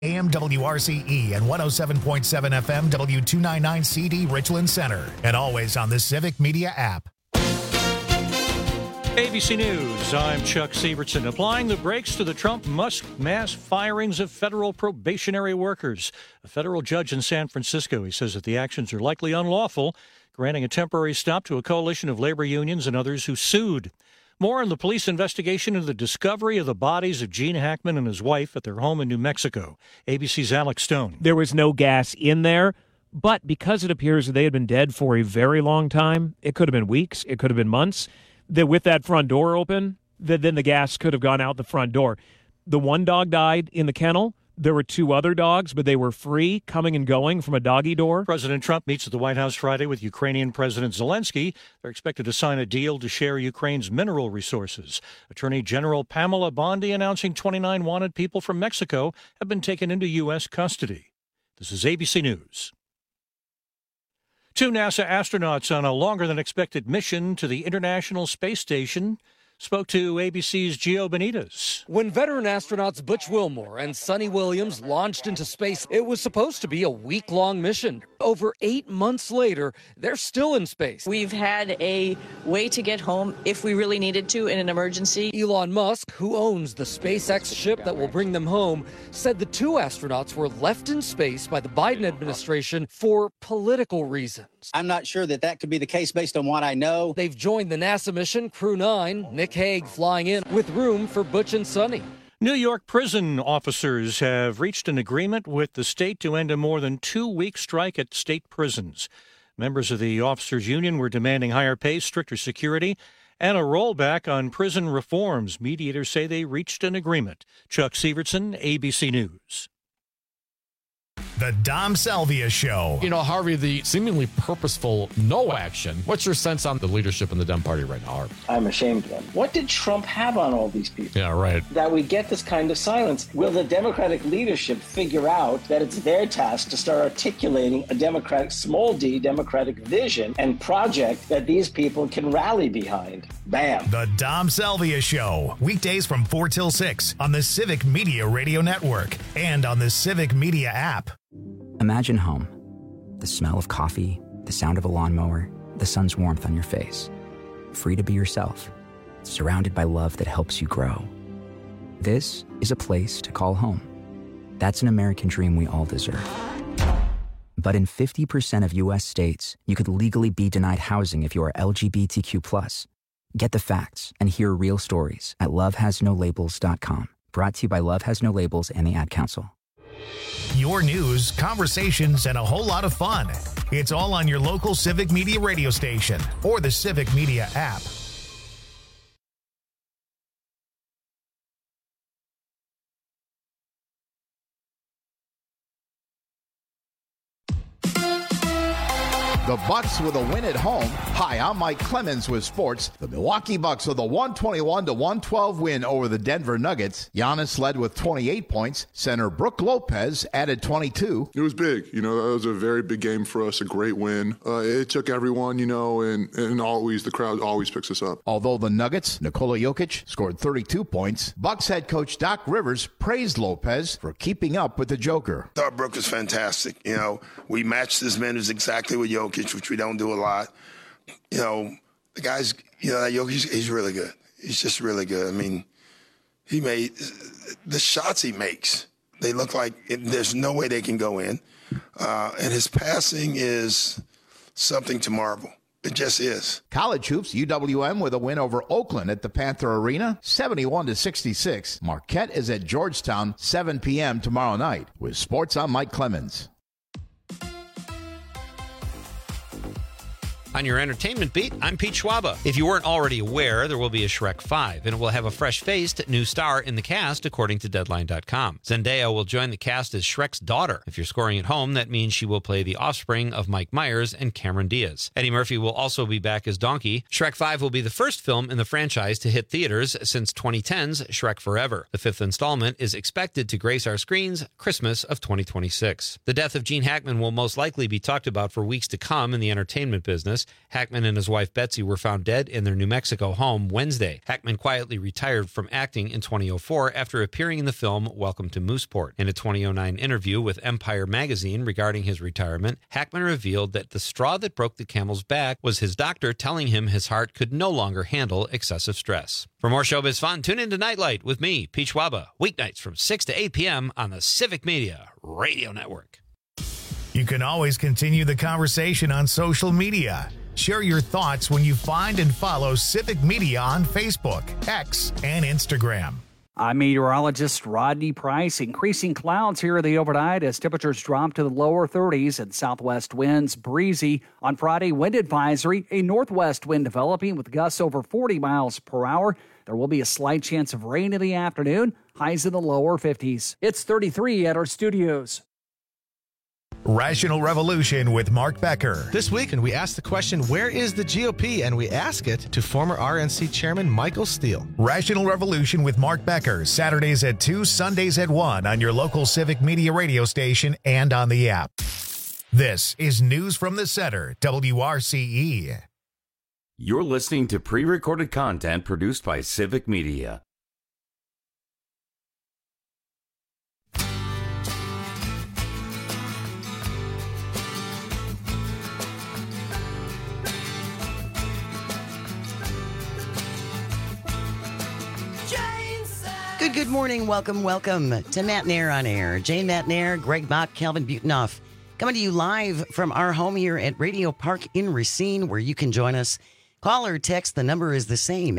AM WRCE and 107.7 FM W299CD Richland Center. And always on the Civic Media app. ABC News, I'm Chuck Sievertson. Applying the brakes to the Trump-Musk mass firings of federal probationary workers. A federal judge in San Francisco, he says that the actions are likely unlawful, granting a temporary stop to a coalition of labor unions and others who sued. More on the police investigation into the discovery of the bodies of Gene Hackman and his wife at their home in New Mexico. ABC's Alex Stone. There was no gas in there, but because it appears that they had been dead for a very long time, it could have been weeks, it could have been months, that with that front door open, that then the gas could have gone out the front door. The one dog died in the kennel. There were two other dogs, but they were free, coming and going from a doggy door. President Trump meets at the White House Friday with Ukrainian President Zelensky. They're expected to sign a deal to share Ukraine's mineral resources. Attorney General Pamela Bondi announcing 29 wanted people from Mexico have been taken into U.S. custody. This is ABC News. Two NASA astronauts on a longer-than-expected mission to the International Space Station spoke to ABC's Gio Benitez. When veteran astronauts Butch Wilmore and Sonny Williams launched into space, it was supposed to be a week-long mission. Over 8 months later, they're still in space. We've had a way to get home if we really needed to in an emergency. Elon Musk, who owns the SpaceX ship that will bring them home, said the two astronauts were left in space by the Biden administration for political reasons. I'm not sure that could be the case based on what I know. They've joined the NASA mission, Crew 9, Nick Hague flying in with room for Butch and Sonny. New York prison officers have reached an agreement with the state to end a more than 2-week strike at state prisons. Members of the officers' union were demanding higher pay, stricter security, and a rollback on prison reforms. Mediators say they reached an agreement. Chuck Sievertson, ABC News. The Dom Salvia Show. You know, Harvey, the seemingly purposeful no action. What's your sense on the leadership in the Dem Party right now, Harvey? I'm ashamed of them. What did Trump have on all these people? Yeah, right. That we get this kind of silence. Will the Democratic leadership figure out that it's their task to start articulating a Democratic, small d, Democratic vision and project that these people can rally behind? Bam. The Dom Salvia Show. Weekdays from 4 till 6 on the Civic Media Radio Network and on the Civic Media app. Imagine home. The smell of coffee, the sound of a lawnmower, the sun's warmth on your face. Free to be yourself, surrounded by love that helps you grow. This is a place to call home. That's an American dream we all deserve. But in 50% of U.S. states, you could legally be denied housing if you are LGBTQ+. Get the facts and hear real stories at lovehasnolabels.com. Brought to you by Love Has No Labels and the Ad Council. Your news, conversations, and a whole lot of fun. It's all on your local Civic Media radio station or the Civic Media app. The Bucks with a win at home. Hi, I'm Mike Clemens with sports. The Milwaukee Bucks with a 121-112 win over the Denver Nuggets. Giannis led with 28 points. Center Brook Lopez added 22. It was big. You know, that was a very big game for us, a great win. It took everyone, you know, and always the crowd always picks us up. Although the Nuggets, Nikola Jokic, scored 32 points, Bucks head coach Doc Rivers praised Lopez for keeping up with the Joker. I thought Brook was fantastic. You know, we matched his minutes exactly with Jokic, which we don't do a lot. You know, the guy's, you know, Jokic, he's really good. He's just really good. I mean, he made the shots he makes. They look like there's no way they can go in. And his passing is something to marvel. It just is. College hoops, UWM with a win over Oakland at the Panther Arena, 71-66. Marquette is at Georgetown, 7 p.m. tomorrow night. With sports, I'm Mike Clemens. On your entertainment beat, I'm Pete Schwaba. If you weren't already aware, there will be a Shrek 5, and it will have a fresh-faced new star in the cast, according to Deadline.com. Zendaya will join the cast as Shrek's daughter. If you're scoring at home, that means she will play the offspring of Mike Myers and Cameron Diaz. Eddie Murphy will also be back as Donkey. Shrek 5 will be the first film in the franchise to hit theaters since 2010's Shrek Forever. The fifth installment is expected to grace our screens Christmas of 2026. The death of Gene Hackman will most likely be talked about for weeks to come in the entertainment business. Angeles. Hackman and his wife Betsy were found dead in their New Mexico home Wednesday. Hackman quietly retired from acting in 2004 after appearing in the film Welcome to Mooseport. In a 2009 interview with Empire magazine regarding his retirement, Hackman revealed that the straw that broke the camel's back was his doctor telling him his heart could no longer handle excessive stress. For more showbiz fun, tune in to Nightlight with me, Pete Schwaba, weeknights from 6 to 8 p.m. on the Civic Media Radio Network. You can always continue the conversation on social media. Share your thoughts when you find and follow Civic Media on Facebook, X, and Instagram. I'm meteorologist Rodney Price. Increasing clouds here in the overnight as temperatures drop to the lower 30s and southwest winds breezy. On Friday, wind advisory, a northwest wind developing with gusts over 40 miles per hour. There will be a slight chance of rain in the afternoon, highs in the lower 50s. It's 33 at our studios. Rational Revolution with Mark Becker. This week, we ask the question, where is the GOP? And we ask it to former RNC Chairman Michael Steele. Rational Revolution with Mark Becker, Saturdays at 2, Sundays at 1 on your local Civic Media radio station and on the app. This is News from the Center, WRCE. You're listening to pre-recorded content produced by Civic Media. Good morning. Welcome to Matt Nair on Air. Jane Matt Nair, Greg Bach, Calvin Butonoff, coming to you live from our home here at Radio Park in Racine, where you can join us. Call or text. The number is the same,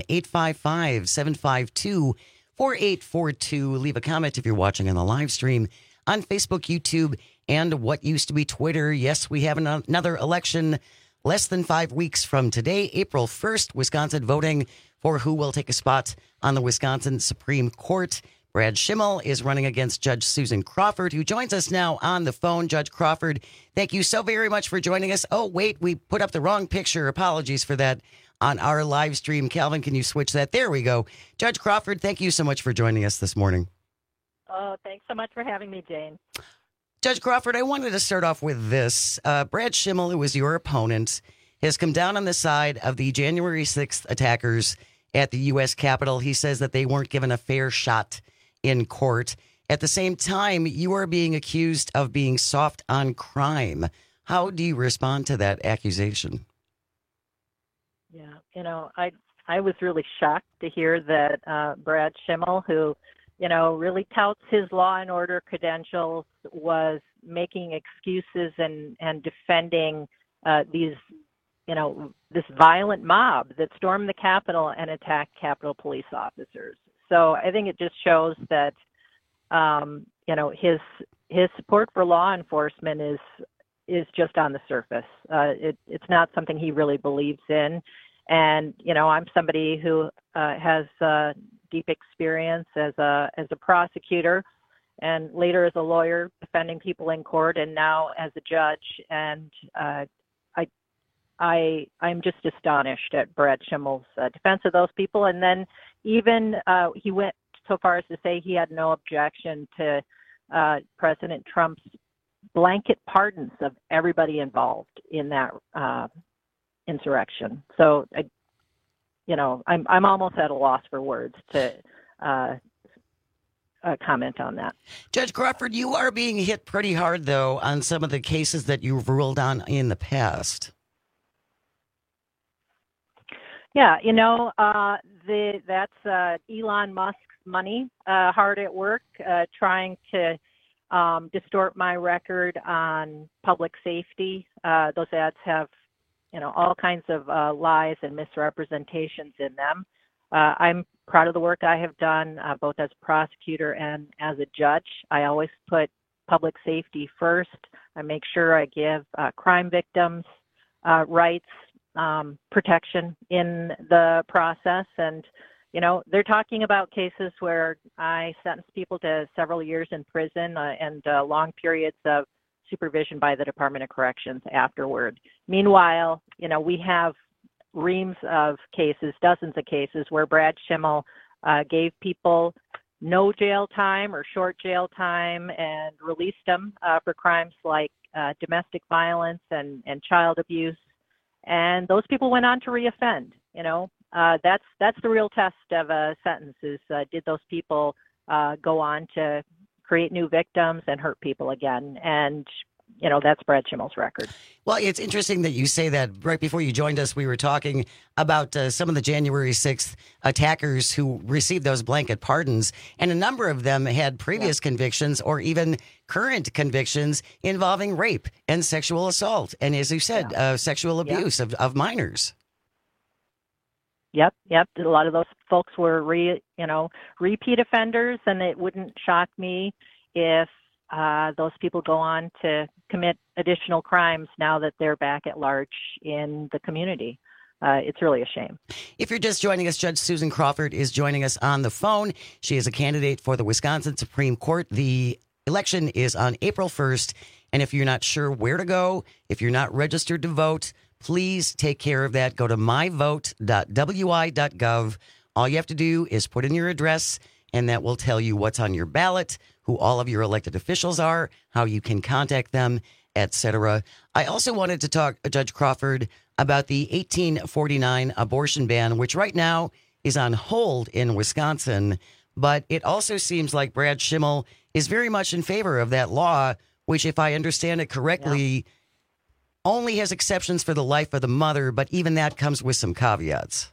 855-752-4842. Leave a comment if you're watching on the live stream on Facebook, YouTube, and what used to be Twitter. Yes, we have another election less than 5 weeks from today, April 1st, Wisconsin voting for who will take a spot on the Wisconsin Supreme Court. Brad Schimmel is running against Judge Susan Crawford, who joins us now on the phone. Judge Crawford, thank you so very much for joining us. Oh, wait, we put up the wrong picture. Apologies for that on our live stream. Calvin, can you switch that? There we go. Judge Crawford, thank you so much for joining us this morning. Oh, thanks so much for having me, Jane. Judge Crawford, I wanted to start off with this. Brad Schimmel, who was your opponent, has come down on the side of the January 6th attackers at the U.S. Capitol. He says that they weren't given a fair shot in court. At the same time, you are being accused of being soft on crime. How do you respond to that accusation? Yeah, I was really shocked to hear that Brad Schimmel, who, really touts his law and order credentials, was making excuses and defending these this violent mob that stormed the Capitol and attacked Capitol police officers. So I think it just shows that, his support for law enforcement is just on the surface. It's not something he really believes in. And, I'm somebody who has deep experience as a prosecutor and later as a lawyer defending people in court and now as a judge. And I'm just astonished at Brad Schimmel's defense of those people. And then even he went so far as to say he had no objection to President Trump's blanket pardons of everybody involved in that insurrection. So, I'm almost at a loss for words to comment on that. Judge Crawford, you are being hit pretty hard, though, on some of the cases that you've ruled on in the past. Yeah, that's Elon Musk's money hard at work trying to distort my record on public safety. Those ads have, all kinds of lies and misrepresentations in them. I'm proud of the work I have done, both as a prosecutor and as a judge. I always put public safety first. I make sure I give crime victims rights, protection in the process. And, they're talking about cases where I sentence people to several years in prison and long periods of supervision by the Department of Corrections afterward. Meanwhile, we have reams of cases, dozens of cases where Brad Schimmel gave people no jail time or short jail time and released them for crimes like domestic violence and child abuse. and those people went on to reoffend. That's the real test of a sentence is did those people go on to create new victims and hurt people again? And that's Brad Schimmel's record. Well, it's interesting that you say that. Right before you joined us, we were talking about some of the January 6th attackers who received those blanket pardons, and a number of them had previous convictions or even current convictions involving rape and sexual assault, and as you said, sexual abuse of minors. Yep. A lot of those folks were repeat offenders, and it wouldn't shock me if those people go on to commit additional crimes now that they're back at large in the community. It's really a shame. If you're just joining us, Judge Susan Crawford is joining us on the phone. She is a candidate for the Wisconsin Supreme Court. The election is on April 1st, and if you're not sure where to go, if you're not registered to vote, please take care of that. Go to myvote.wi.gov. All you have to do is put in your address, and that will tell you what's on your ballot, who all of your elected officials are, how you can contact them, etc. I also wanted to talk, Judge Crawford, about the 1849 abortion ban, which right now is on hold in Wisconsin. But it also seems like Brad Schimmel is very much in favor of that law, which, if I understand it correctly, only has exceptions for the life of the mother, but even that comes with some caveats.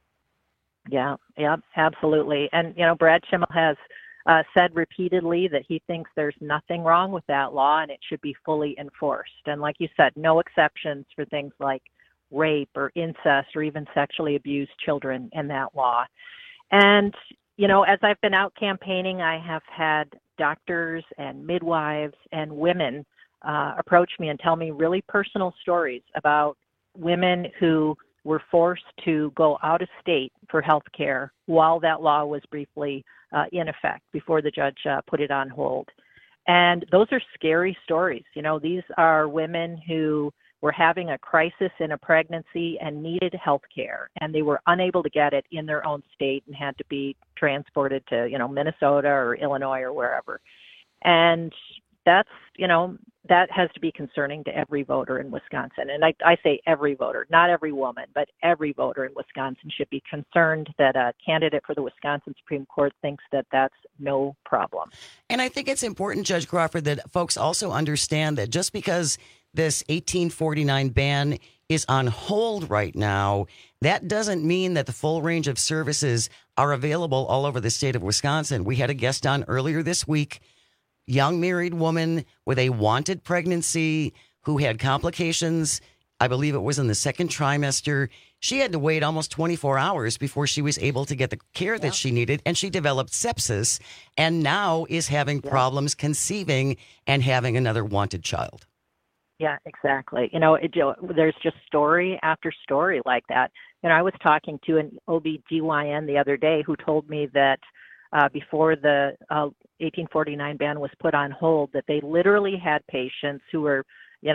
Yeah, absolutely. And, Brad Schimmel has said repeatedly that he thinks there's nothing wrong with that law and it should be fully enforced. And like you said, no exceptions for things like rape or incest or even sexually abused children in that law. And, as I've been out campaigning, I have had doctors and midwives and women approach me and tell me really personal stories about women who were forced to go out of state for health care while that law was briefly in effect before the judge put it on hold. And those are scary stories. These are women who were having a crisis in a pregnancy and needed health care, and they were unable to get it in their own state and had to be transported to, Minnesota or Illinois or wherever. And that's, that has to be concerning to every voter in Wisconsin. And I say every voter, not every woman, but every voter in Wisconsin should be concerned that a candidate for the Wisconsin Supreme Court thinks that that's no problem. And I think it's important, Judge Crawford, that folks also understand that just because this 1849 ban is on hold right now, that doesn't mean that the full range of services are available all over the state of Wisconsin. We had a guest on earlier this week, young married woman with a wanted pregnancy who had complications. I believe it was in the second trimester. She had to wait almost 24 hours before she was able to get the care that she needed, and she developed sepsis and now is having problems conceiving and having another wanted child. Yeah, exactly. There's just story after story like that. I was talking to an OB-GYN the other day who told me that before the 1849 ban was put on hold, that they literally had patients who were,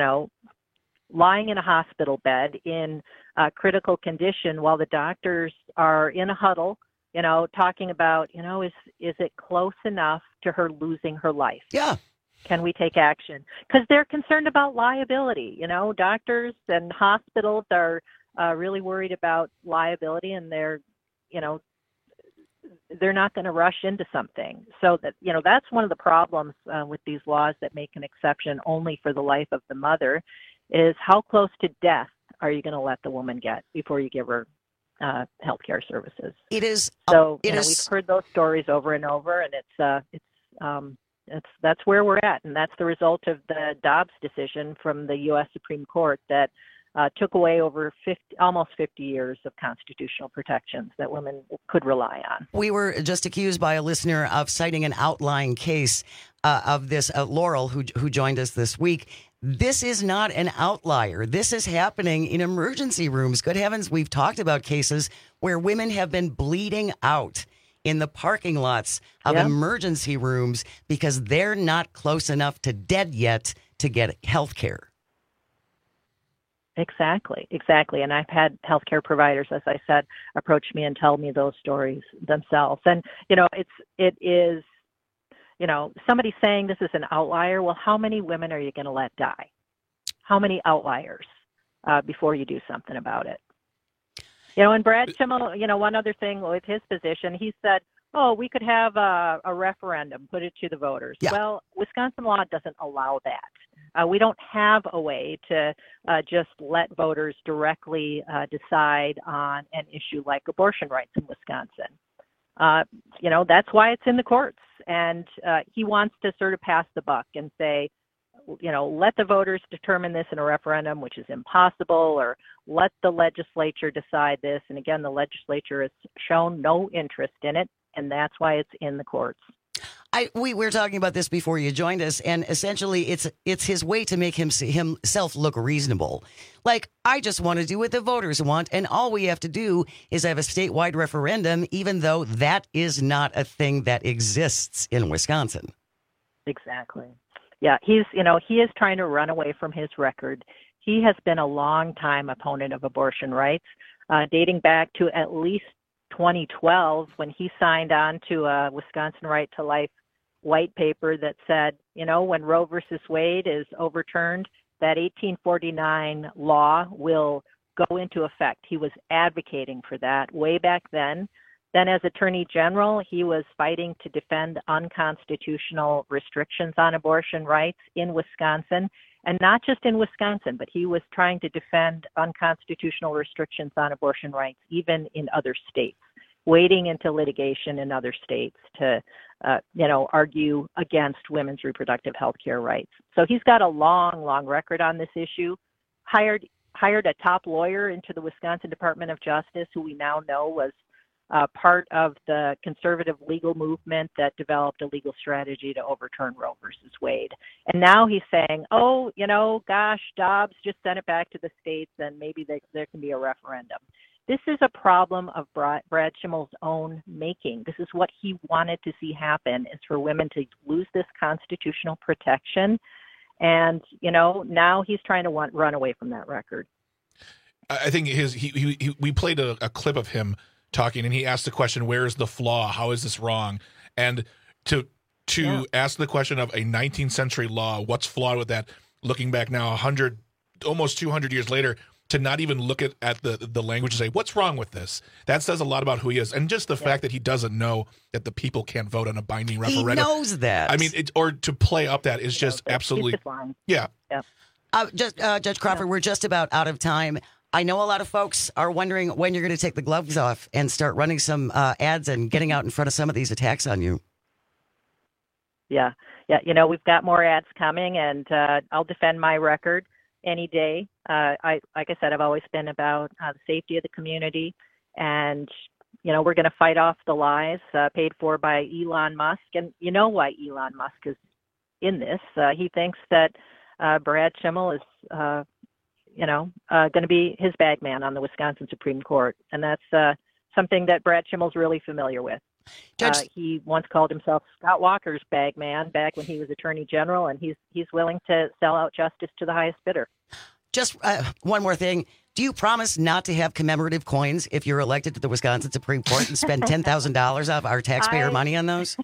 lying in a hospital bed in critical condition while the doctors are in a huddle, talking about, is it close enough to her losing her life? Yeah. Can we take action? Because they're concerned about liability. Doctors and hospitals are really worried about liability, and they're not going to rush into something. So that, that's one of the problems with these laws that make an exception only for the life of the mother is how close to death are you going to let the woman get before you give her health care services? It is. So we've heard those stories over and over, and that's where we're at. And that's the result of the Dobbs decision from the U.S. Supreme Court that took away over almost 50 years of constitutional protections that women could rely on. We were just accused by a listener of citing an outlying case of this, Laurel, who joined us this week. This is not an outlier. This is happening in emergency rooms. Good heavens, we've talked about cases where women have been bleeding out in the parking lots of emergency rooms because they're not close enough to dead yet to get health care. Exactly. And I've had healthcare providers, as I said, approach me and tell me those stories themselves. And, it is, somebody saying this is an outlier. Well, how many women are you going to let die? How many outliers? before you do something about it. You know, and Brad Schimmel, you know, one other thing with his position, he said, oh, we could have a referendum, put it to the voters. Yeah. Well, Wisconsin law doesn't allow that. We don't have a way to just let voters directly decide on an issue like abortion rights in Wisconsin. You know, that's why it's in the courts. And he wants to sort of pass the buck and say, you know, let the voters determine this in a referendum, which is impossible, or let the legislature decide this. And again, the legislature has shown no interest in it, and that's why it's in the courts. We were talking about this before you joined us, and essentially it's his way to make himself look reasonable. Like, I just want to do what the voters want, and all we have to do is have a statewide referendum, even though that is not a thing that exists in Wisconsin. Exactly. Yeah, he is trying to run away from his record. He has been a long time opponent of abortion rights, dating back to at least 2012 when he signed on to a Wisconsin Right to Life white paper that said, you know, when Roe versus Wade is overturned, that 1849 law will go into effect. He was advocating for that way back then. Then as Attorney General, he was fighting to defend unconstitutional restrictions on abortion rights in Wisconsin, and not just in Wisconsin, but he was trying to defend unconstitutional restrictions on abortion rights even in other states, wading into litigation in other states to, argue against women's reproductive health care rights. So he's got a long, long record on this issue, hired a top lawyer into the Wisconsin Department of Justice, who we now know was part of the conservative legal movement that developed a legal strategy to overturn Roe versus Wade. And now he's saying, oh, you know, gosh, Dobbs just sent it back to the states and maybe there can be a referendum. This is a problem of Brad Schimmel's own making. This is what he wanted to see happen, is for women to lose this constitutional protection. And, you know, now he's trying to run away from that record. I think we played a clip of him talking, and he asked the question, where is the flaw? How is this wrong? And to ask the question of a 19th century law, what's flawed with that, looking back now 100, almost 200 years later, to not even look at the language and say, what's wrong with this? That says a lot about who he is. And just the fact that he doesn't know that the people can't vote on a binding referendum. He knows that. I mean, or to play up that is just absolutely. Yeah. Judge Crawford, we're just about out of time. I know a lot of folks are wondering when you're going to take the gloves off and start running some ads and getting out in front of some of these attacks on you. Yeah. You know, we've got more ads coming, and I'll defend my record any day. Like I said, I've always been about the safety of the community, and, you know, we're going to fight off the lies paid for by Elon Musk. And you know why Elon Musk is in this. He thinks that Brad Schimmel is going to be his bag man on the Wisconsin Supreme Court. And that's something that Brad Schimmel's really familiar with. He once called himself Scott Walker's bag man back when he was Attorney General, and he's willing to sell out justice to the highest bidder. Just one more thing. Do you promise not to have commemorative coins if you're elected to the Wisconsin Supreme Court and spend $10,000 of our taxpayer money on those?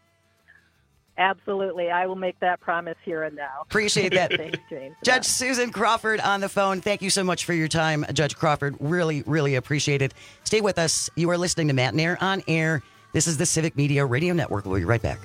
Absolutely. I will make that promise here and now. Appreciate that. Thanks, James. Judge Susan Crawford on the phone. Thank you so much for your time, Judge Crawford. Really, really appreciate it. Stay with us. You are listening to Matt and Air on Air. This is the Civic Media Radio Network. We'll be right back.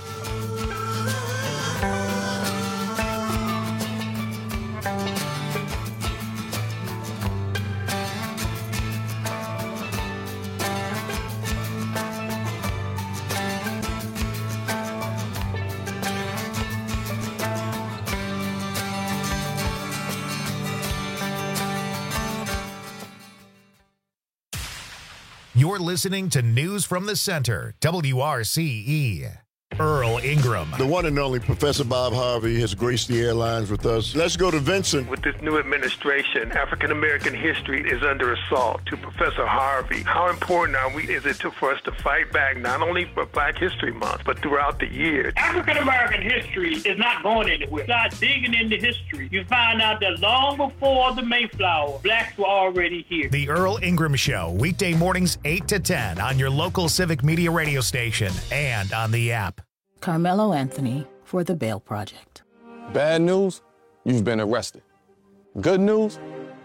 You're listening to News from the Center, WRCE. Earl Ingram. The one and only Professor Bob Harvey has graced the airlines with us. Let's go to Vincent. With this new administration, African-American history is under assault. To Professor Harvey, how important is it for us to fight back, not only for Black History Month, but throughout the year? African-American history is not going anywhere. Start digging into history. You find out that long before the Mayflower, Blacks were already here. The Earl Ingram Show, weekday mornings 8 to 10 on your local Civic Media radio station and on the app. Carmelo Anthony for The Bail Project. Bad news, you've been arrested. Good news,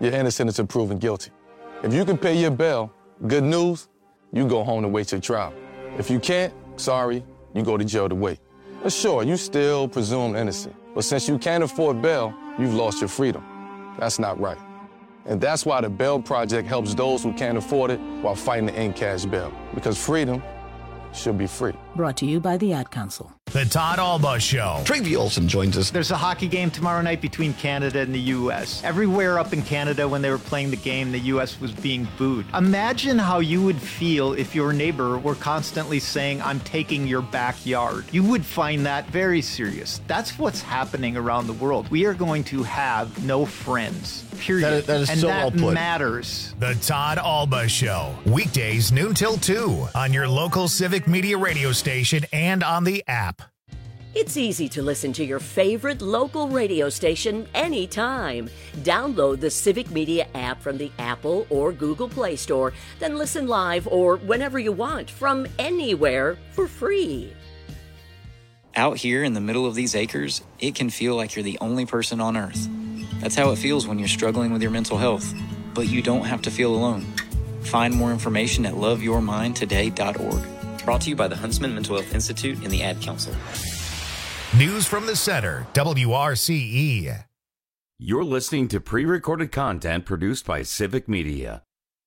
you're innocent until proven guilty. If you can pay your bail, good news, you go home to wait your trial. If you can't, sorry, you go to jail to wait. But sure, you still presume innocent. But since you can't afford bail, you've lost your freedom. That's not right. And that's why the Bail Project helps those who can't afford it while fighting to end cash bail. Because freedom should be free. Brought to you by the Ad Council. The Todd Alba Show. Travi Olsen joins us. There's a hockey game tomorrow night between Canada and the U.S. Everywhere up in Canada when they were playing the game, the U.S. was being booed. Imagine how you would feel if your neighbor were constantly saying, I'm taking your backyard. You would find that very serious. That's what's happening around the world. We are going to have no friends, period. That is and so that well put. matters. The Todd Alba Show. Weekdays noon till 2 on your local Civic Media radio station and on the app. It's easy to listen to your favorite local radio station anytime. Download the Civic Media app from the Apple or Google Play Store, then listen live or whenever you want from anywhere for free. Out here in the middle of these acres, it can feel like you're the only person on Earth. That's how it feels when you're struggling with your mental health. But you don't have to feel alone. Find more information at loveyourmindtoday.org. Brought to you by the Huntsman Mental Health Institute and the Ad Council. News from the Center, WRCE. You're listening to pre-recorded content produced by Civic Media.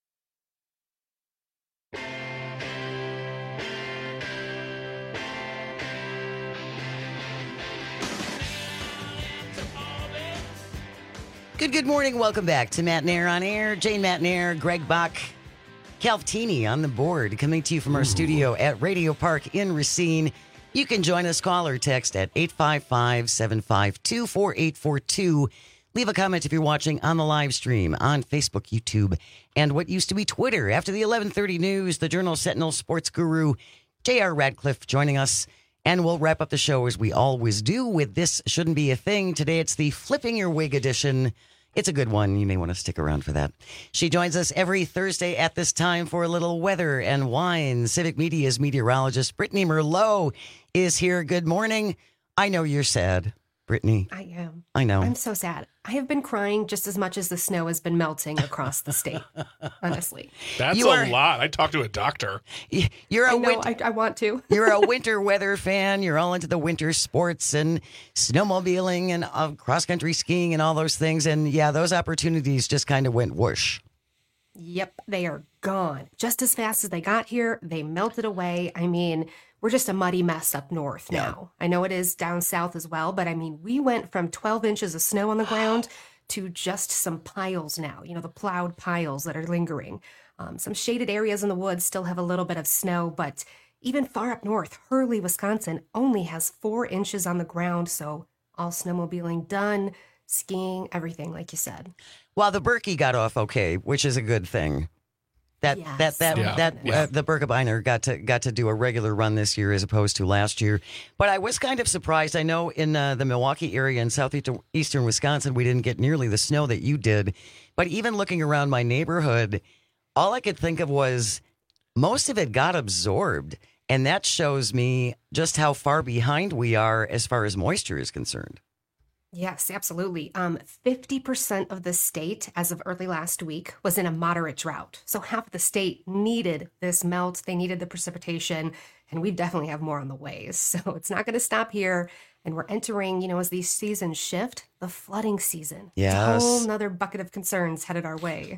Good morning. Welcome back to Matt Nair on Air. Jane Matt Nair, Greg Bach, Calftini on the board, coming to you from our studio at Radio Park in Racine. You can join us, call or text at 855-752-4842. Leave a comment if you're watching on the live stream on Facebook, YouTube, and what used to be Twitter. After the 11:30 news, the Journal Sentinel sports guru J.R. Radcliffe joining us. And we'll wrap up the show as we always do with This Shouldn't Be a Thing. Today it's the Flipping Your Wig edition. It's a good one. You may want to stick around for that. She joins us every Thursday at this time for a little weather and wine. Civic Media's meteorologist Brittany Merlot is here. Good morning. I know you're sad, Brittany. I am. I know. I'm so sad. I have been crying just as much as the snow has been melting across the state, honestly. That's a lot. I talked to a doctor. You're I want to. You're a winter weather fan. You're all into the winter sports and snowmobiling and cross-country skiing and all those things. And yeah, those opportunities just kind of went whoosh. Yep, they are gone. Just as fast as they got here, they melted away. I mean, we're just a muddy mess up north now. I know it is down south as well, but I mean, we went from 12 inches of snow on the ground to just some piles now, you know, the plowed piles that are lingering. Some shaded areas in the woods still have a little bit of snow, but even far up north, Hurley, Wisconsin only has 4 inches on the ground. So all snowmobiling done, skiing, everything, like you said. Well, the Berkey got off okay, which is a good thing. The Birkebeiner got to do a regular run this year as opposed to last year. But I was kind of surprised. I know in the Milwaukee area in southeastern Wisconsin, we didn't get nearly the snow that you did. But even looking around my neighborhood, all I could think of was most of it got absorbed. And that shows me just how far behind we are as far as moisture is concerned. Yes, absolutely. 50% of the state, as of early last week, was in a moderate drought. So half of the state needed this melt. They needed the precipitation, and we definitely have more on the way. So it's not going to stop here. And we're entering, you know, as these seasons shift, the flooding season. Yes. It's a whole nother bucket of concerns headed our way.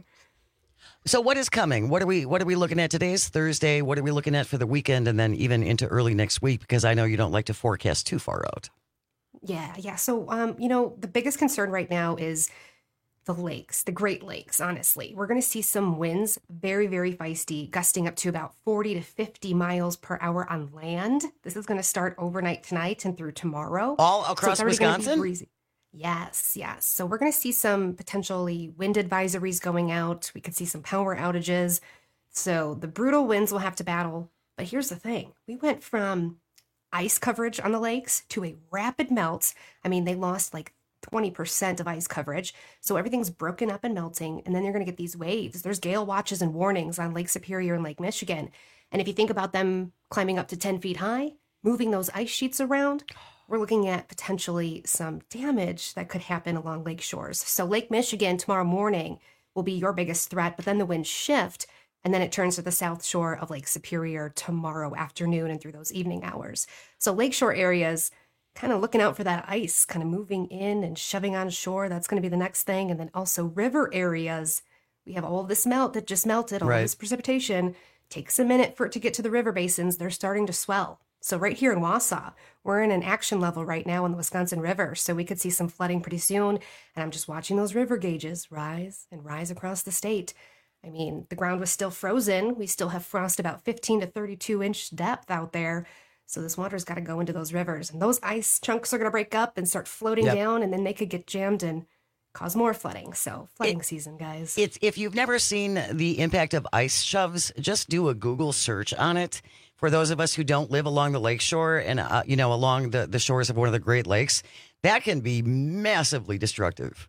So what is coming? What are we looking at? Today's Thursday. What are we looking at for the weekend and then even into early next week? Because I know you don't like to forecast too far out. Yeah. So, you know, the biggest concern right now is the lakes, the Great Lakes, honestly. We're going to see some winds, very, very feisty, gusting up to about 40 to 50 miles per hour on land. This is going to start overnight tonight and through tomorrow. All across Wisconsin? Yes. So we're going to see some potentially wind advisories going out. We could see some power outages. So the brutal winds will have to battle. But here's the thing. We went from ice coverage on the lakes to a rapid melt. I mean, they lost like 20% of ice coverage. So everything's broken up and melting. And then you're going to get these waves. There's gale watches and warnings on Lake Superior and Lake Michigan. And if you think about them climbing up to 10 feet high, moving those ice sheets around, we're looking at potentially some damage that could happen along lake shores. So Lake Michigan tomorrow morning will be your biggest threat, but then the winds shift, and then it turns to the south shore of Lake Superior tomorrow afternoon and through those evening hours. So lakeshore areas, kind of looking out for that ice, kind of moving in and shoving on shore. That's going to be the next thing. And then also river areas, we have all this melt that just melted, all this precipitation. Takes a minute for it to get to the river basins. They're starting to swell. So right here in Wausau, we're in an action level right now in the Wisconsin River. So we could see some flooding pretty soon. And I'm just watching those river gauges rise and rise across the state. I mean, the ground was still frozen. We still have frost about 15 to 32 inch depth out there. So this water's got to go into those rivers. And those ice chunks are going to break up and start floating down, and then they could get jammed and cause more flooding. So flooding season, guys. If you've never seen the impact of ice shoves, just do a Google search on it. For those of us who don't live along the lakeshore and, along the shores of one of the Great Lakes, that can be massively destructive.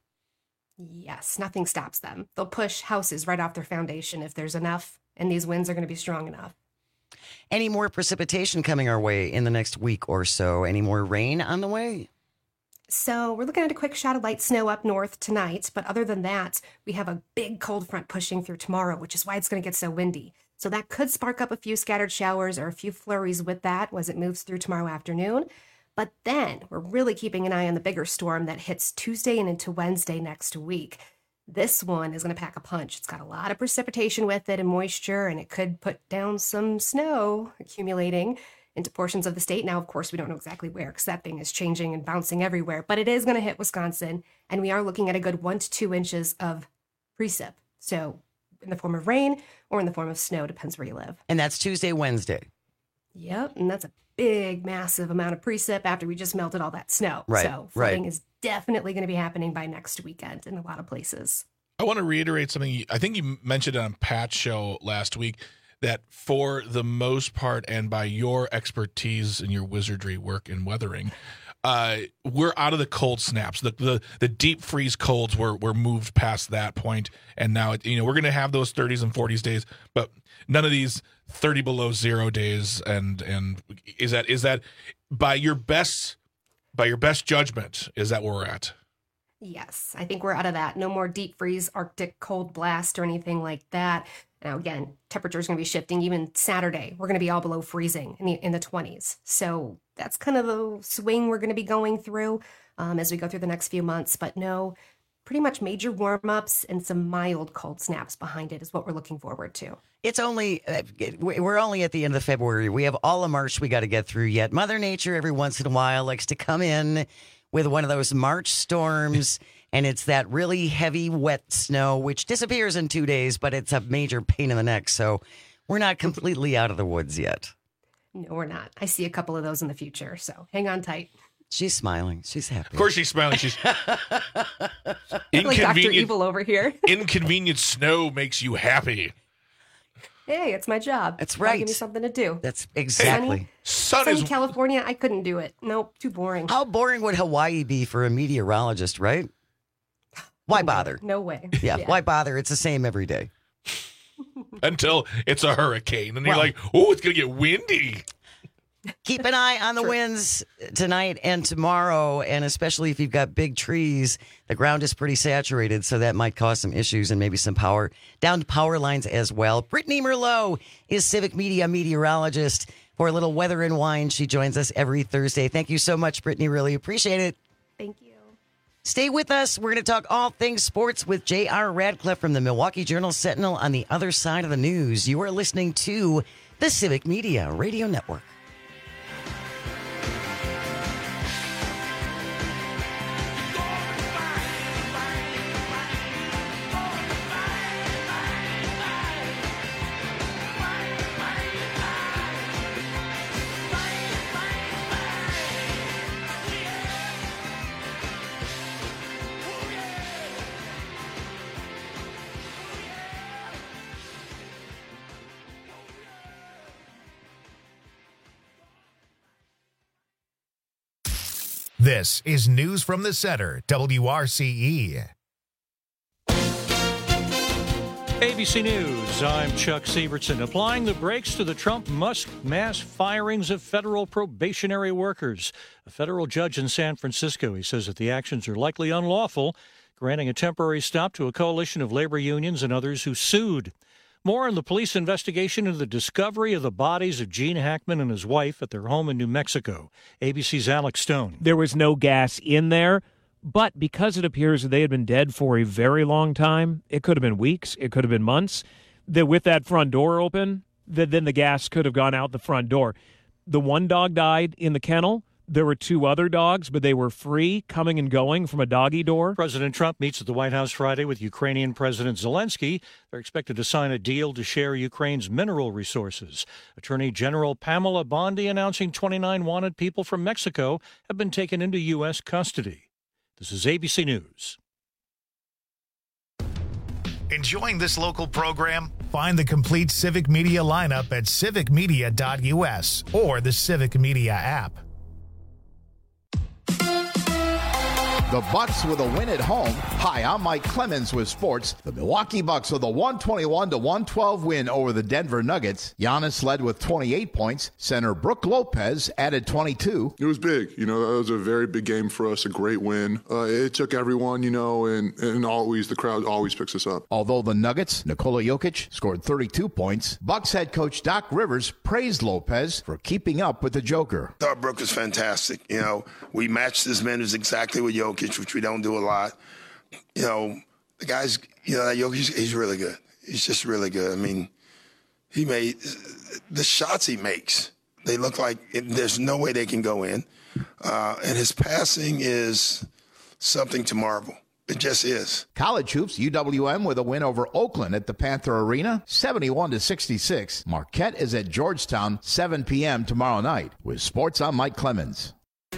Yes, nothing stops them. They'll push houses right off their foundation if there's enough, and these winds are going to be strong enough. Any more precipitation coming our way in the next week or so? Any more rain on the way? So we're looking at a quick shot of light snow up north tonight, but other than that, we have a big cold front pushing through tomorrow, which is why it's going to get so windy. So that could spark up a few scattered showers or a few flurries with that as it moves through tomorrow afternoon. But then we're really keeping an eye on the bigger storm that hits Tuesday and into Wednesday next week. This one is going to pack a punch. It's got a lot of precipitation with it and moisture, and it could put down some snow accumulating into portions of the state. Now, of course, we don't know exactly where because that thing is changing and bouncing everywhere, but it is going to hit Wisconsin, and we are looking at a good 1 to 2 inches of precip. So in the form of rain or in the form of snow, depends where you live. And that's Tuesday, Wednesday. Yep, and that's a big, massive amount of precip after we just melted all that snow. Right, so flooding is definitely going to be happening by next weekend in a lot of places. I want to reiterate something. I think you mentioned on Pat's show last week that for the most part, and by your expertise and your wizardry work in weathering, we're out of the cold snaps. The deep freeze colds were moved past that point, and now we're going to have those 30s and 40s days, but none of these 30 below zero days. And is that by your best judgment? Is that where we're at? Yes, I think we're out of that. No more deep freeze, Arctic cold blast or anything like that. Now, again, temperature is going to be shifting. Even Saturday, we're going to be all below freezing in the 20s. So that's kind of the swing we're going to be going through as we go through the next few months. But no, pretty much major warm-ups and some mild cold snaps behind it is what we're looking forward to. We're only at the end of February. We have all of March we got to get through yet. Mother Nature every once in a while likes to come in with one of those March storms, and it's that really heavy, wet snow, which disappears in 2 days, but it's a major pain in the neck. So we're not completely out of the woods yet. No, we're not. I see a couple of those in the future, so hang on tight. She's smiling. She's happy. Of course she's smiling. She's like Dr. Evil over here. Inconvenient snow makes you happy. Hey, it's my job. That's right. Give me something to do. That's exactly. Sunny California, I couldn't do it. Nope, too boring. How boring would Hawaii be for a meteorologist, right? Why bother? No way. Yeah, why bother? It's the same every day. Until it's a hurricane, and you're like, oh, it's going to get windy. Keep an eye on the winds tonight and tomorrow, and especially if you've got big trees, the ground is pretty saturated, so that might cause some issues and maybe some downed power lines as well. Brittany Merlot is Civic Media meteorologist for a little weather and wine. She joins us every Thursday. Thank you so much, Brittany. Really appreciate it. Thank you. Stay with us. We're going to talk all things sports with J.R. Radcliffe from the Milwaukee Journal-Sentinel on the other side of the news. You are listening to the Civic Media Radio Network. This is News from the Center, WRCE. ABC News, I'm Chuck Sievertson. Applying the brakes to the Trump-Musk mass firings of federal probationary workers. A federal judge in San Francisco, he says that the actions are likely unlawful, granting a temporary stop to a coalition of labor unions and others who sued. More on the police investigation into the discovery of the bodies of Gene Hackman and his wife at their home in New Mexico. ABC's Alex Stone. There was no gas in there. But because it appears that they had been dead for a very long time, it could have been weeks, it could have been months, that with that front door open, that then the gas could have gone out the front door. The one dog died in the kennel. There were two other dogs, but they were free, coming and going from a doggy door. President Trump meets at the White House Friday with Ukrainian President Zelensky. They're expected to sign a deal to share Ukraine's mineral resources. Attorney General Pamela Bondi announcing 29 wanted people from Mexico have been taken into U.S. custody. This is ABC News. Enjoying this local program? Find the complete Civic Media lineup at civicmedia.us or the Civic Media app. The Bucks with a win at home. Hi, I'm Mike Clemens with sports. The Milwaukee Bucks with a 121-112 win over the Denver Nuggets. Giannis led with 28 points. Center Brook Lopez added 22. It was big. That was a very big game for us, a great win. It took everyone, and always the crowd always picks us up. Although the Nuggets, Nikola Jokic, scored 32 points, Bucks head coach Doc Rivers praised Lopez for keeping up with the Joker. I thought Brook was fantastic. We matched his minutes exactly with Jokic, which we don't do a lot. The guy's, Jokic, he's really good. He's just really good. I mean, he made the shots he makes. They look like there's no way they can go in. And his passing is something to marvel. It just is. College hoops, UWM with a win over Oakland at the Panther Arena, 71-66. Marquette is at Georgetown, 7 p.m. tomorrow night. With sports, I'm Mike Clemens.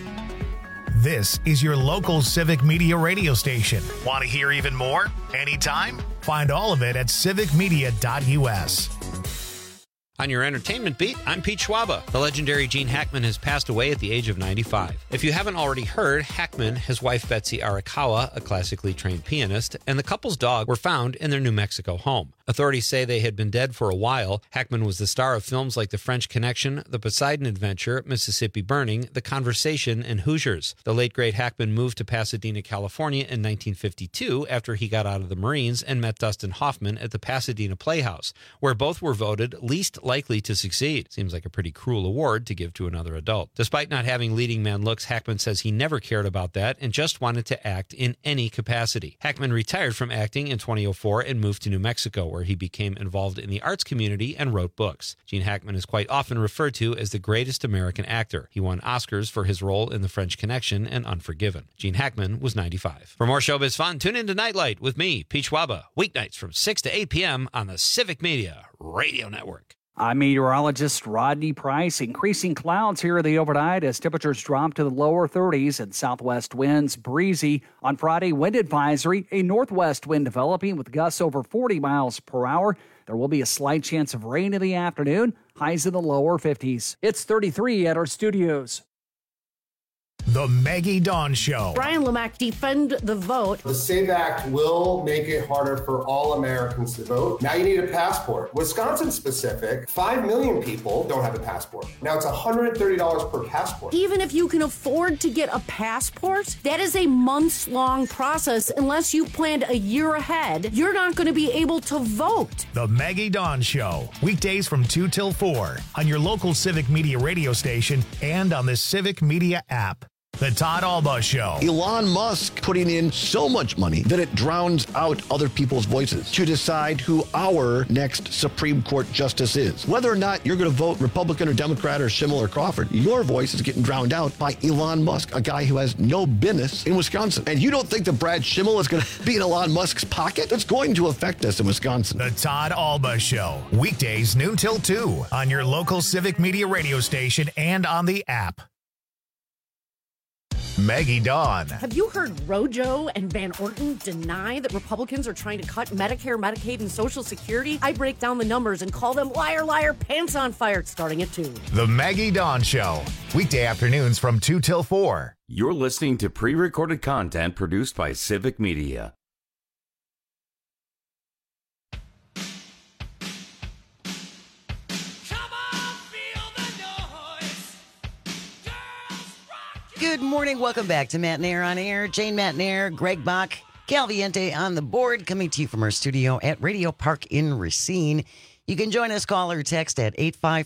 This is your local Civic Media radio station. Want to hear even more? Anytime? Find all of it at civicmedia.us. On your entertainment beat, I'm Pete Schwaba. The legendary Gene Hackman has passed away at the age of 95. If you haven't already heard, Hackman, his wife Betsy Arakawa, a classically trained pianist, and the couple's dog were found in their New Mexico home. Authorities say they had been dead for a while. Hackman was the star of films like The French Connection, The Poseidon Adventure, Mississippi Burning, The Conversation, and Hoosiers. The late great Hackman moved to Pasadena, California in 1952 after he got out of the Marines and met Dustin Hoffman at the Pasadena Playhouse, where both were voted least likely to succeed. Seems like a pretty cruel award to give to another adult. Despite not having leading man looks, Hackman says he never cared about that and just wanted to act in any capacity. Hackman retired from acting in 2004 and moved to New Mexico, where he became involved in the arts community and wrote books. Gene Hackman is quite often referred to as the greatest American actor. He won Oscars for his role in The French Connection and Unforgiven. Gene Hackman was 95. For more showbiz fun, tune into Nightlight with me, Pete Schwaba, weeknights from 6 to 8 p.m. on the Civic Media Radio Network. I'm meteorologist Rodney Price. Increasing clouds here in the overnight as temperatures drop to the lower 30s and southwest winds breezy. On Friday, wind advisory, a northwest wind developing with gusts over 40 miles per hour. There will be a slight chance of rain in the afternoon, highs in the lower 50s. It's 33 at our studios. The Maggie Dawn Show. Brian Lamack, defend the vote. The SAVE Act will make it harder for all Americans to vote. Now you need a passport. Wisconsin specific, 5 million people don't have a passport. Now it's $130 per passport. Even if you can afford to get a passport, that is a months-long process. Unless you planned a year ahead, you're not going to be able to vote. The Maggie Dawn Show. Weekdays from 2 till 4 on your local Civic Media radio station and on the Civic Media app. The Todd Alba Show. Elon Musk putting in so much money that it drowns out other people's voices to decide who our next Supreme Court justice is. Whether or not you're going to vote Republican or Democrat or Schimmel or Crawford, your voice is getting drowned out by Elon Musk, a guy who has no business in Wisconsin. And you don't think that Brad Schimmel is going to be in Elon Musk's pocket? That's going to affect us in Wisconsin. The Todd Alba Show. Weekdays noon till 2 on your local Civic Media radio station and on the app. Maggie Dawn. Have you heard Rojo and Van Orton deny that Republicans are trying to cut Medicare, Medicaid, and Social Security? I break down the numbers and call them liar, liar, pants on fire, starting at 2. The Maggie Dawn Show. Weekday afternoons from 2 till 4. You're listening to pre-recorded content produced by Civic Media. Good morning. Welcome back to Matt and Air on Air. Jane, Matt and Air, Greg Bach, Calviente on the board, coming to you from our studio at Radio Park in Racine. You can join us, call or text at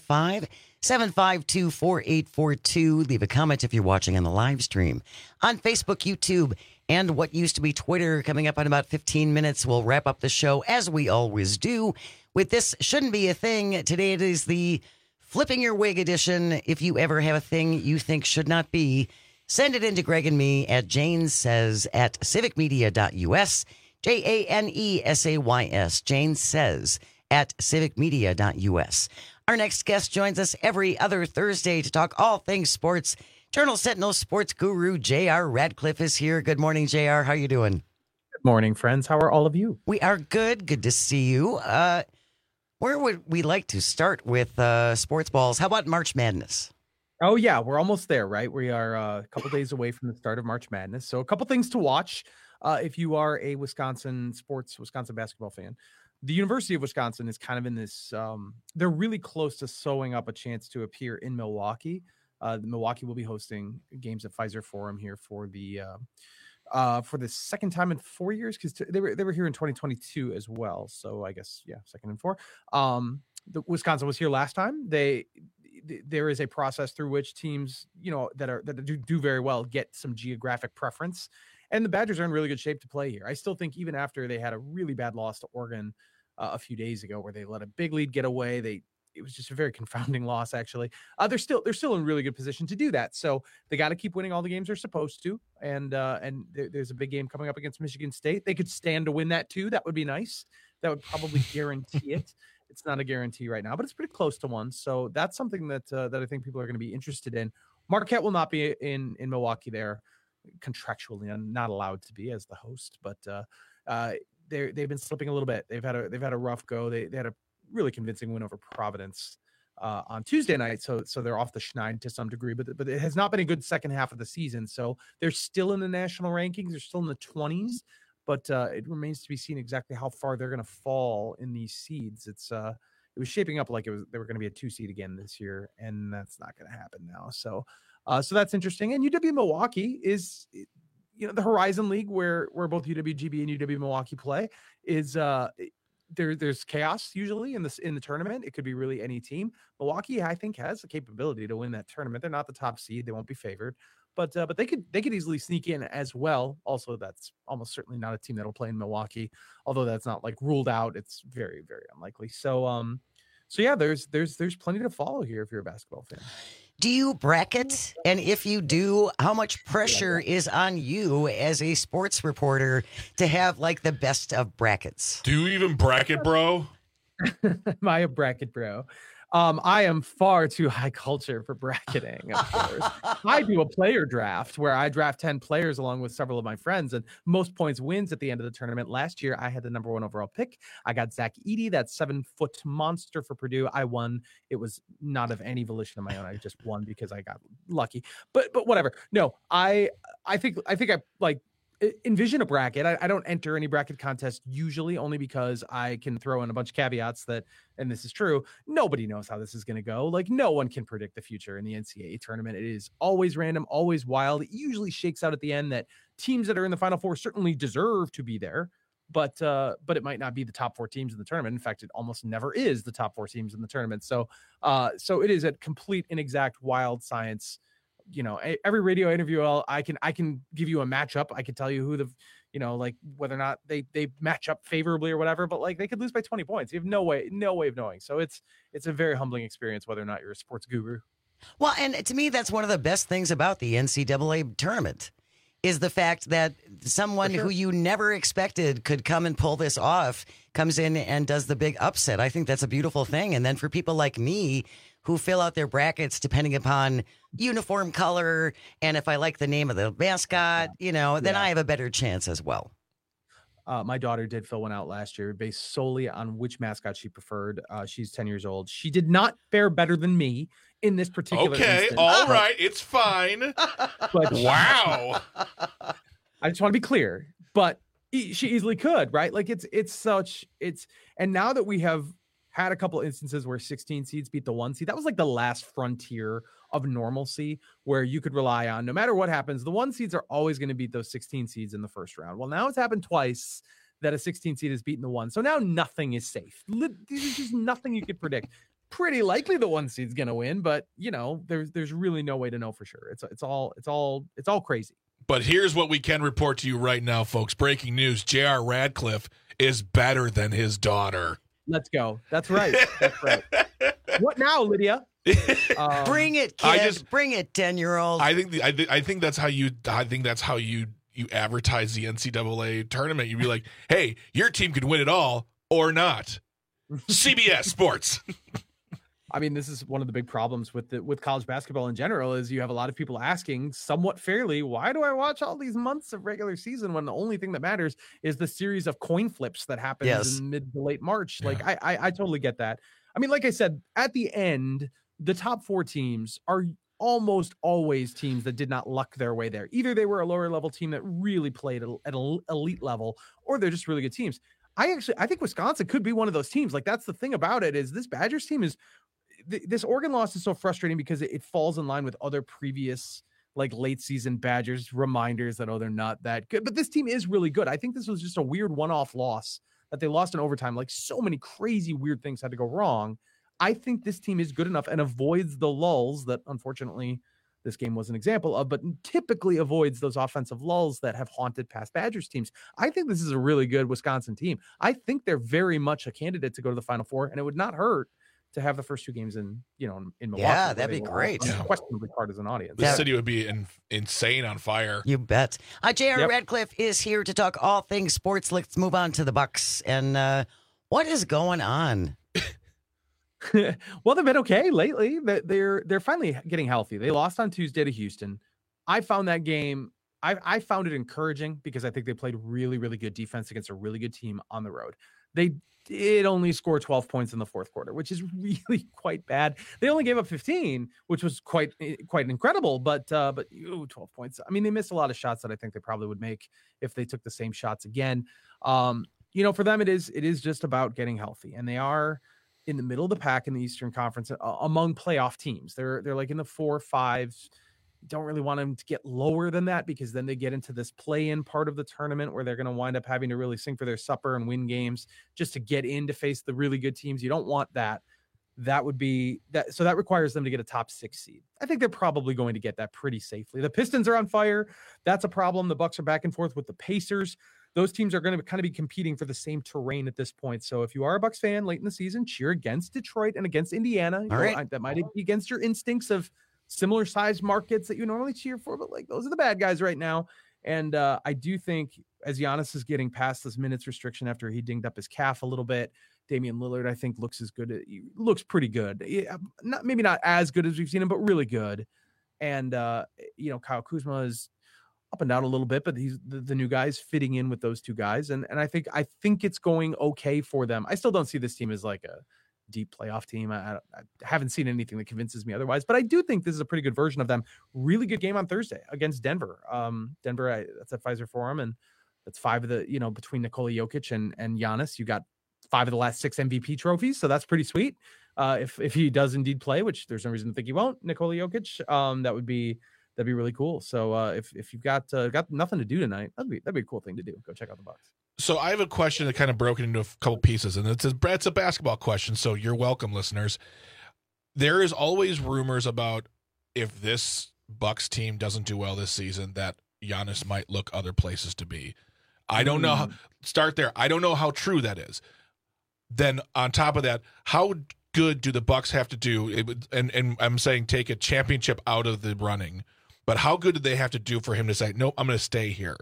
855-752-4842. Leave a comment if you're watching on the live stream. On Facebook, YouTube, and what used to be Twitter. Coming up in about 15 minutes, we'll wrap up the show, as we always do, with This Shouldn't Be a Thing. Today it is the Flipping Your Wig edition. If you ever have a thing you think should not be, send it in to Greg and me at janesays@civicmedia.us, JANESAYS, Jane Says at civicmedia.us. Our next guest joins us every other Thursday to talk all things sports. Journal Sentinel sports guru J.R. Radcliffe is here. Good morning, J.R. How you doing? Good morning, friends. How are all of you? We are good. Good to see you. Where would we like to start with sports balls? How about March Madness? Oh, yeah. We're almost there, right? We are a couple days away from the start of March Madness. So a couple things to watch if you are a Wisconsin basketball fan. The University of Wisconsin is kind of in this, they're really close to sewing up a chance to appear in Milwaukee. Milwaukee will be hosting games at Pfizer Forum here for the second time in 4 years, because they were here in 2022 as well. So I guess, yeah, second and four. The Wisconsin was here last time. There is a process through which teams, that do very well get some geographic preference, and the Badgers are in really good shape to play here. I still think even after they had a really bad loss to Oregon a few days ago, where they let a big lead get away, it was just a very confounding loss, actually. They're still in really good position to do that. So they got to keep winning all the games they're supposed to. And there's a big game coming up against Michigan State. They could stand to win that too. That would be nice. That would probably guarantee it. It's not a guarantee right now, but it's pretty close to one. So that's something that I think people are going to be interested in. Marquette will not be in Milwaukee. They're contractually not allowed to be as the host, but they've been slipping a little bit. They've had a rough go. They had a really convincing win over Providence on Tuesday night, so they're off the schneid to some degree, but it has not been a good second half of the season. So they're still in the national rankings. They're still in the 20s, but it remains to be seen exactly how far they're going to fall in these seeds. It was shaping up like they were going to be a 2 seed again this year, and that's not going to happen now. So that's interesting. And UW Milwaukee is, the Horizon League where both UWGB and UW Milwaukee play is there's chaos usually in the tournament. It could be really any team. Milwaukee, I think, has the capability to win that tournament. They're not the top seed. They won't be favored, but they could easily sneak in as well. Also, that's almost certainly not a team that'll play in Milwaukee, although that's not like ruled out. It's very, very unlikely. So yeah, there's plenty to follow here if you're a basketball fan. Do you bracket? And if you do, how much pressure is on you as a sports reporter to have like the best of brackets? Do you even bracket, bro? Am I a bracket bro? I am far too high culture for bracketing, of course. I do a player draft where I draft 10 players along with several of my friends, and most points wins at the end of the tournament. Last year, I had the number 1 overall pick. I got Zach Edey, that 7-foot monster for Purdue. I won. It was not of any volition of my own. I just won because I got lucky. But whatever. No, I think I like envision a bracket. I don't enter any bracket contest usually, only because I can throw in a bunch of caveats that, and this is true, nobody knows how this is going to go. Like, no one can predict the future in the NCAA tournament. It is always random, always wild. It usually shakes out at the end that teams that are in the Final Four certainly deserve to be there, but it might not be the top 4 teams in the tournament. In fact, it almost never is the top 4 teams in the tournament. So it is a complete inexact wild science. Every radio interview, I can give you a matchup. I can tell you who like whether or not they match up favorably or whatever, but like they could lose by 20 points. You have no way of knowing. So it's a very humbling experience, whether or not you're a sports guru. Well, and to me, that's one of the best things about the NCAA tournament is the fact that someone who you never expected could come and pull this off comes in and does the big upset. I think that's a beautiful thing. And then for people like me who fill out their brackets depending upon uniform color and if I like the name of the mascot, then I have a better chance as well. My daughter did fill one out last year based solely on which mascot she preferred. She's 10 years old. She did not fare better than me in this particular instance. All right, it's fine. But wow. I just want to be clear, but she easily could, right? Like and now that we have had a couple instances where 16 seeds beat the 1 seed. That was like the last frontier of normalcy where you could rely on, no matter what happens, the 1 seeds are always going to beat those 16 seeds in the first round. Well, now it's happened twice that a 16 seed has beaten the 1. So now nothing is safe. There's just nothing you could predict. Pretty likely the 1 seed's going to win, but there's really no way to know for sure. It's all crazy. But here's what we can report to you right now, folks. Breaking news: J.R. Radcliffe is better than his daughter. Let's go. That's right. That's right. What now, Lydia? Bring it, kid. Bring it, 10-year-old. I think that's how you advertise the NCAA tournament. You'd be like, hey, your team could win it all or not. CBS Sports. I mean, this is one of the big problems with college basketball in general is you have a lot of people asking somewhat fairly, why do I watch all these months of regular season when the only thing that matters is the series of coin flips that happens in mid to late March? Yeah. Like, I totally get that. I mean, like I said, at the end, the top 4 teams are almost always teams that did not luck their way there. Either they were a lower level team that really played at an elite level, or they're just really good teams. I think Wisconsin could be one of those teams. Like, that's the thing about it is this Badgers team is this Oregon loss is so frustrating because it falls in line with other previous like late season Badgers reminders that, they're not that good, but this team is really good. I think this was just a weird one-off loss that they lost in overtime. Like, so many crazy weird things had to go wrong. I think this team is good enough and avoids the lulls that unfortunately this game was an example of, but typically avoids those offensive lulls that have haunted past Badgers teams. I think this is a really good Wisconsin team. I think they're very much a candidate to go to the Final Four, and it would not hurt to have the first 2 games in Milwaukee. Yeah, that'd be great. Questionably partisan audience. The city would be insane on fire. You bet. J.R. Radcliffe is here to talk all things sports. Let's move on to the Bucks. And what is going on? Well, they've been okay lately. They're finally getting healthy. They lost on Tuesday to Houston. I found that game, I found it encouraging because I think they played really, really good defense against a really good team on the road. They did only score 12 points in the fourth quarter, which is really quite bad. They only gave up 15, which was quite incredible, but 12 points. I mean, they missed a lot of shots that I think they probably would make if they took the same shots again. For them, it is just about getting healthy, and they are in the middle of the pack in the Eastern Conference among playoff teams. They're like in the 4 or 5. Don't really want them to get lower than that because then they get into this play-in part of the tournament where they're going to wind up having to really sing for their supper and win games just to get in to face the really good teams. You don't want that. That would be that. So that requires them to get a top 6 seed. I think they're probably going to get that pretty safely. The Pistons are on fire. That's a problem. The Bucks are back and forth with the Pacers. Those teams are going to kind of be competing for the same terrain at this point. So if you are a Bucks fan late in the season, cheer against Detroit and against Indiana. All right. That might be against your instincts of similar sized markets that you normally cheer for, but like those are the bad guys right now. And I do think as Giannis is getting past this minutes restriction after he dinged up his calf a little bit, Damian Lillard, I think looks pretty good. Yeah, maybe not as good as we've seen him, but really good. And Kyle Kuzma is up and down a little bit, but he's the new guys fitting in with those 2 guys. And I think it's going okay for them. I still don't see this team as like a deep playoff team. I haven't seen anything that convinces me otherwise, but I do think this is a pretty good version of them. Really good game on Thursday against Denver. Denver, that's at Pfizer Forum, and that's 5 of the, between Nikola Jokic and Giannis, you got 5 of the last 6 MVP trophies. So that's pretty sweet. If he does indeed play, which there's no reason to think he won't, Nikola Jokic, that'd be really cool. So if you've got nothing to do tonight, that'd be a cool thing to do. Go check out the Bucks. So I have a question that kind of broken into a couple pieces, and it's a basketball question, so you're welcome, listeners. There is always rumors about if this Bucks team doesn't do well this season, that Giannis might look other places to be. I don't know. Start there. I don't know how true that is. Then on top of that, how good do the Bucks have to do? And I'm saying take a championship out of the running, but how good do they have to do for him to say, no, I'm going to stay here?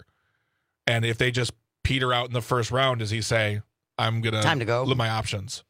And if they just peter out in the first round, does he say, I'm going to time to go, look my options?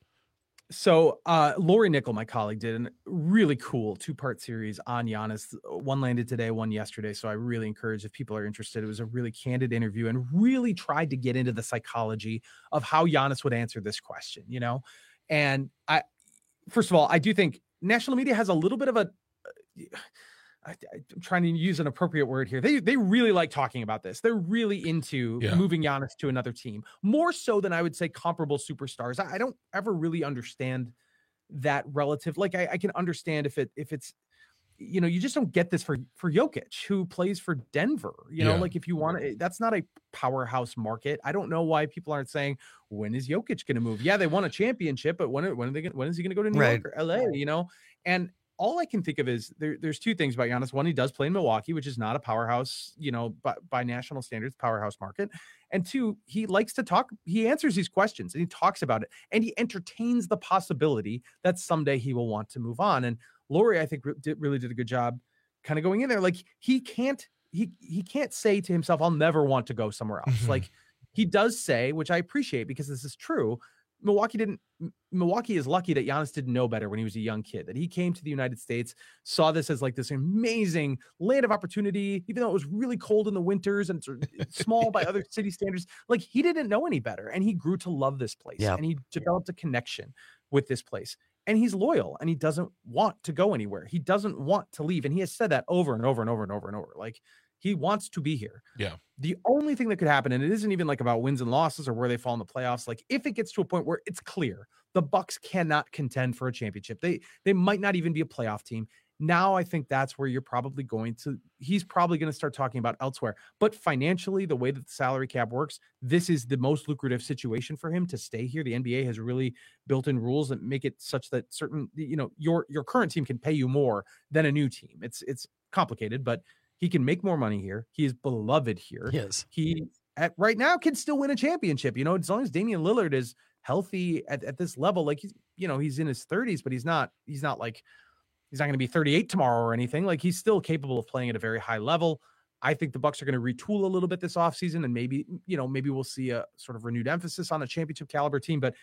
So Lori Nickel, my colleague, did a really cool 2-part series on Giannis. One landed today, one yesterday. So I really encourage if people are interested. It was a really candid interview and really tried to get into the psychology of how Giannis would answer this question, And first of all, I do think national media has a little bit of I'm trying to use an appropriate word here. They really like talking about this. They're really into moving Giannis to another team, more so than I would say comparable superstars. I don't ever really understand that relative. Like I can understand if it's, you just don't get this for Jokic, who plays for Denver. Like if you want to, that's not a powerhouse market. I don't know why people aren't saying, when is Jokic going to move? Yeah, they won a championship, but when is he going to go to New York or LA? And all I can think of is there's two things about Giannis. One, he does play in Milwaukee, which is not a powerhouse, by national standards, powerhouse market. And two, he likes to talk. He answers these questions and he talks about it, and he entertains the possibility that someday he will want to move on. And Laurie, I think, really did a good job kind of going in there. Like he can't say to himself, I'll never want to go somewhere else. Mm-hmm. Like he does say, which I appreciate because this is true. Milwaukee is lucky that Giannis didn't know better when he was a young kid, that he came to the United States, saw this as like this amazing land of opportunity, even though it was really cold in the winters and it's small by other city standards. Like he didn't know any better, and he grew to love this place and he developed a connection with this place. And he's loyal, and he doesn't want to go anywhere. He doesn't want to leave. And he has said that over and over and over and over and over. Like he wants to be here. Yeah. The only thing that could happen, and it isn't even like about wins and losses or where they fall in the playoffs. Like if it gets to a point where it's clear the Bucks cannot contend for a championship, they might not even be a playoff team. Now I think that's where he's probably going to start talking about elsewhere. But financially, the way that the salary cap works, this is the most lucrative situation for him to stay here. The NBA has really built in rules that make it such that certain, your current team can pay you more than a new team. It's complicated, but he can make more money here. He is beloved here. Yes. He right now can still win a championship. As long as Damian Lillard is healthy at this level, like he's in his 30s, but he's not like, he's not going to be 38 tomorrow or anything. Like he's still capable of playing at a very high level. I think the Bucks are going to retool a little bit this offseason, and maybe we'll see a sort of renewed emphasis on a championship caliber team. But,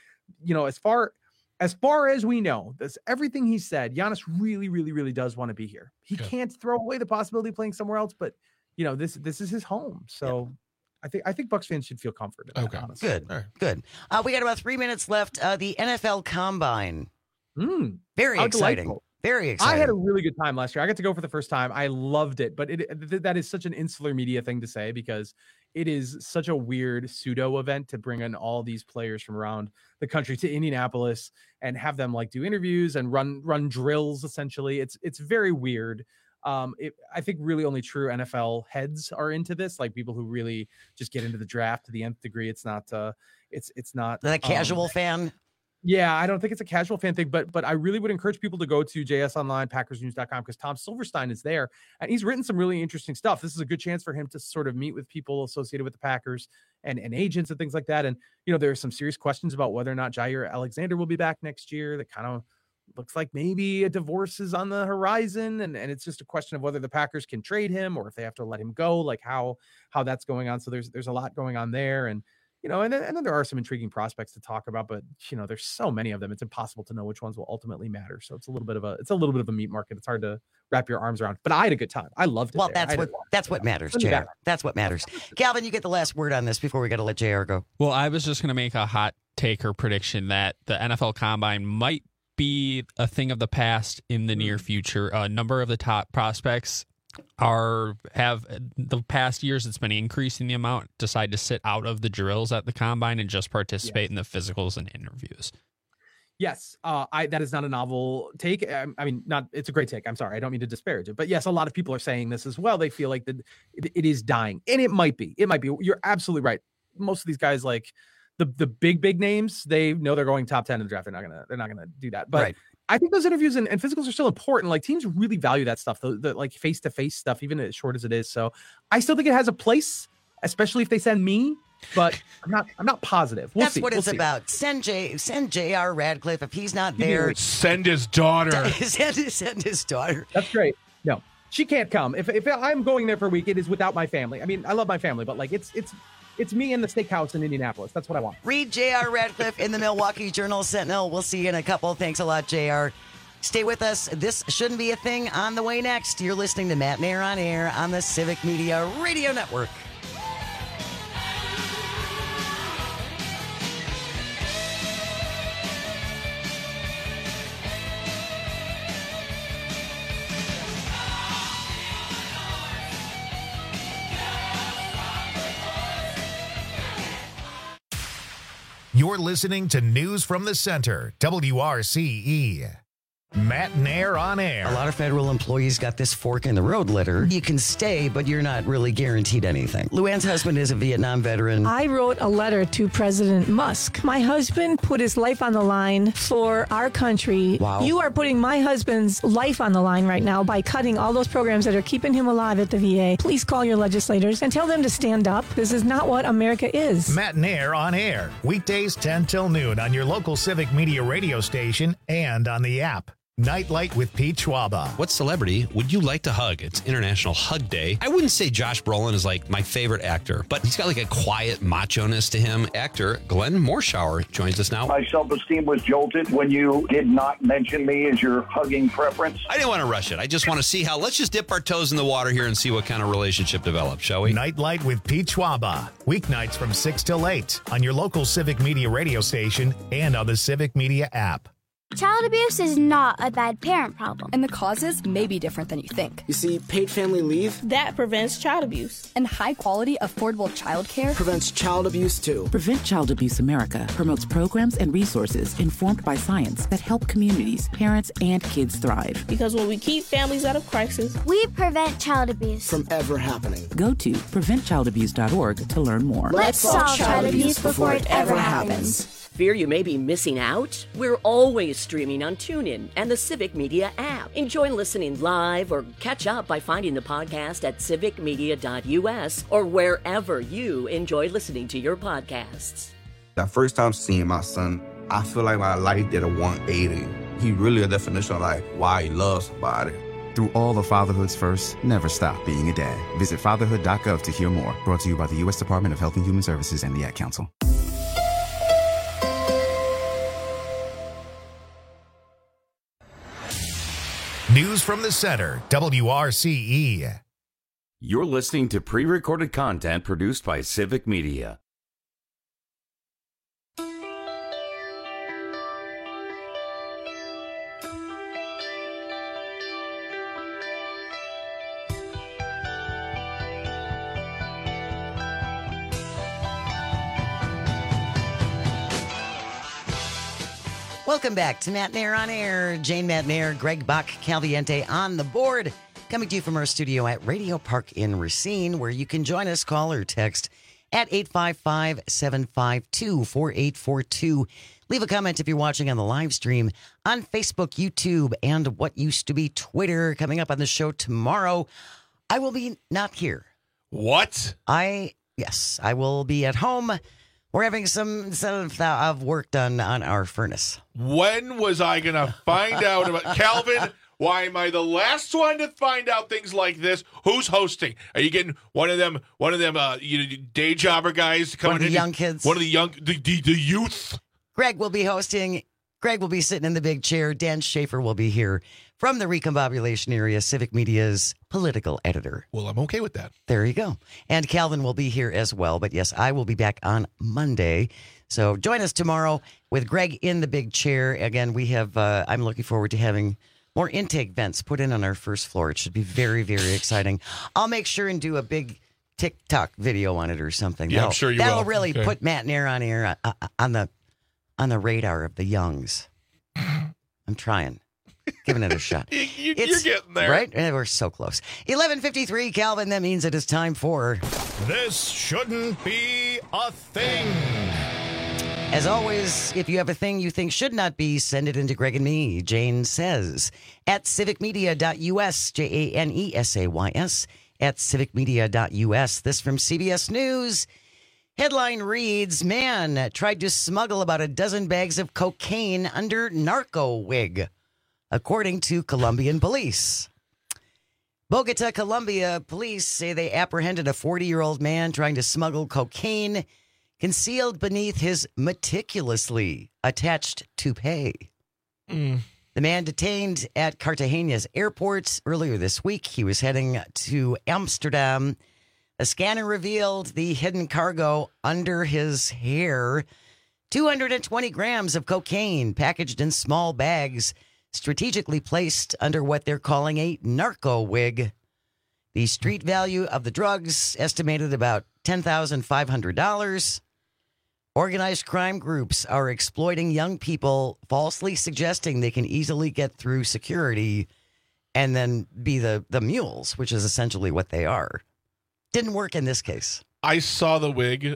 as far as we know, that's everything he said. Giannis really, really, really does want to be here. He can't throw away the possibility of playing somewhere else, but this is his home. So I think Bucks fans should feel comforted. Okay. Honestly. Good. Right. Good. We got about 3 minutes left. The NFL Combine. Very exciting. Delightful. Very exciting. I had a really good time last year. I got to go for the first time. I loved it, but that is such an insular media thing to say because it is such a weird pseudo event to bring in all these players from around the country to Indianapolis and have them like do interviews and run drills. Essentially, it's very weird. I think really only true NFL heads are into this, like people who really just get into the draft to the nth degree. It's not a casual fan. Yeah, I don't think it's a casual fan thing, but I really would encourage people to go to JS Online, PackersNews.com, because Tom Silverstein is there, and he's written some really interesting stuff. This is a good chance for him to sort of meet with people associated with the Packers and agents and things like that. And, there are some serious questions about whether or not Jair Alexander will be back next year. That kind of looks like maybe a divorce is on the horizon, and it's just a question of whether the Packers can trade him or if they have to let him go, like how that's going on. So there's a lot going on there, and and then there are some intriguing prospects to talk about, but there's so many of them. It's impossible to know which ones will ultimately matter. So it's a little bit of a meat market. It's hard to wrap your arms around, but I had a good time. I loved it. Well, that's what matters, JR. That's what matters. Calvin, you get the last word on this before we got to let JR go. Well, I was just going to make a hot take or prediction that the NFL Combine might be a thing of the past in the near future. A number of the top prospects have the past years, it's been increasing the amount, decide to sit out of the drills at the Combine and just participate in the physicals and interviews. Yes, that is not a novel take. It's a great take. I'm sorry, I don't mean to disparage it, but yes, a lot of people are saying this as well. They feel like that it is dying, and it might be. You're absolutely right. Most of these guys, like the big names, they know they're going top 10 in the draft. They're not gonna do that. But right. I think those interviews and physicals are still important. Like teams really value that stuff, the like face-to-face stuff, even as short as it is. So I still think it has a place, especially if they send me. But I'm not positive. That's what it's about. Send J.R. Radcliffe if he's not there. Send his daughter. Send his daughter. That's great. No, she can't come. If I'm going there for a week, it is without my family. I mean, I love my family, but like it's me and the steakhouse in Indianapolis. That's what I want. Read J.R. Radcliffe in the Milwaukee Journal-Sentinel. We'll see you in a couple. Thanks a lot, J.R. Stay with us. This shouldn't be a thing on the way next. You're listening to Matt Nair on Air on the Civic Media Radio Network. You're listening to News from the Center, WRCE. Matt Nair on air. A lot of federal employees got this fork in the road letter. You can stay, but you're not really guaranteed anything. Luann's husband is a Vietnam veteran. I wrote a letter to President Musk. My husband put his life on the line for our country. Wow. You are putting my husband's life on the line right now by cutting all those programs that are keeping him alive at the VA. Please call your legislators and tell them to stand up. This is not what America is. Matt Nair on air. Weekdays 10 till noon on your local Civic Media radio station and on the app. Nightlight with Pete Schwaba. What celebrity would you like to hug? It's International Hug Day. I wouldn't say Josh Brolin is like my favorite actor, but he's got like a quiet macho-ness to him. Actor Glenn Morshower joins us now. My self-esteem was jolted when you did not mention me as your hugging preference. I didn't want to rush it. I just want to see how, let's just dip our toes in the water here and see what kind of relationship develops, shall we? Nightlight with Pete Schwaba. Weeknights from 6 till 8 on your local Civic Media radio station and on the Civic Media app. Child abuse is not a bad parent problem. And the causes may be different than you think. You see, paid family leave, That prevents child abuse. And high-quality, affordable childcare prevents child abuse too. Prevent Child Abuse America promotes programs and resources informed by science that help communities, parents, and kids thrive. Because when we keep families out of crisis, we prevent child abuse. From ever happening. Go to preventchildabuse.org to learn more. Let's solve child abuse before it ever happens. Fear you may be missing out? We're always streaming on TuneIn and the Civic Media app. Enjoy listening live or catch up by finding the podcast at civicmedia.us or wherever you enjoy listening to your podcasts. The first time seeing my son, I feel like my life did a 180. He really a definition of like why he loves somebody. Through all of fatherhood's first, never stop being a dad. Visit fatherhood.gov to hear more. Brought to you by the U.S. Department of Health and Human Services and the Ad Council. News from the Center, WRCE. You're listening to pre-recorded content produced by Civic Media. Welcome back to Matt Nair on Air. Jane Matt Nair, Greg Bach, Calviente on the board. Coming to you from our studio at Radio Park in Racine, where you can join us, call or text at 855-752-4842. Leave a comment if you're watching on the live stream on Facebook, YouTube, and what used to be Twitter. Coming up on the show tomorrow, I will be not here. What? Yes, I will be at home. We're having some of work done on our furnace. When was I going to find out about Calvin? Why am I the last one to find out things like this? Who's hosting? Are you getting one of them day jobber guys coming in? One of the young kids. One of the youth. Greg will be hosting. Greg will be sitting in the big chair. Dan Schaefer will be here from the Recombobulation area, Civic Media's political editor. Well, I'm okay with that. There you go. And Calvin will be here as well. But yes, I will be back on Monday. So join us tomorrow with Greg in the big chair. Again, we have, I'm looking forward to having more intake vents put in on our first floor. It should be very, very exciting. I'll make sure and do a big TikTok video on it or something. Yeah, I'm sure you will. That'll really put Matt Nair on air on the radar of the youngs. I'm trying. Giving it a shot. You're getting there. Right? We're so close. 11:53, Calvin. That means it is time for... This shouldn't be a thing. As always, if you have a thing you think should not be, send it into Greg and me. Jane says at civicmedia.us, JANESAYS, at civicmedia.us. This from CBS News. Headline reads, man tried to smuggle about a dozen bags of cocaine under narco wig, according to Colombian police. Bogota, Colombia police say they apprehended a 40-year-old man trying to smuggle cocaine concealed beneath his meticulously attached toupee. The man detained at Cartagena's airport earlier this week. He was heading to Amsterdam. A scanner revealed the hidden cargo under his hair. 220 grams of cocaine packaged in small bags, strategically placed under what they're calling a narco wig. The street value of the drugs estimated about $10,500, Organized crime groups are exploiting young people, falsely suggesting they can easily get through security and then be the mules, which is essentially what they are. Didn't work in this case. I saw the wig.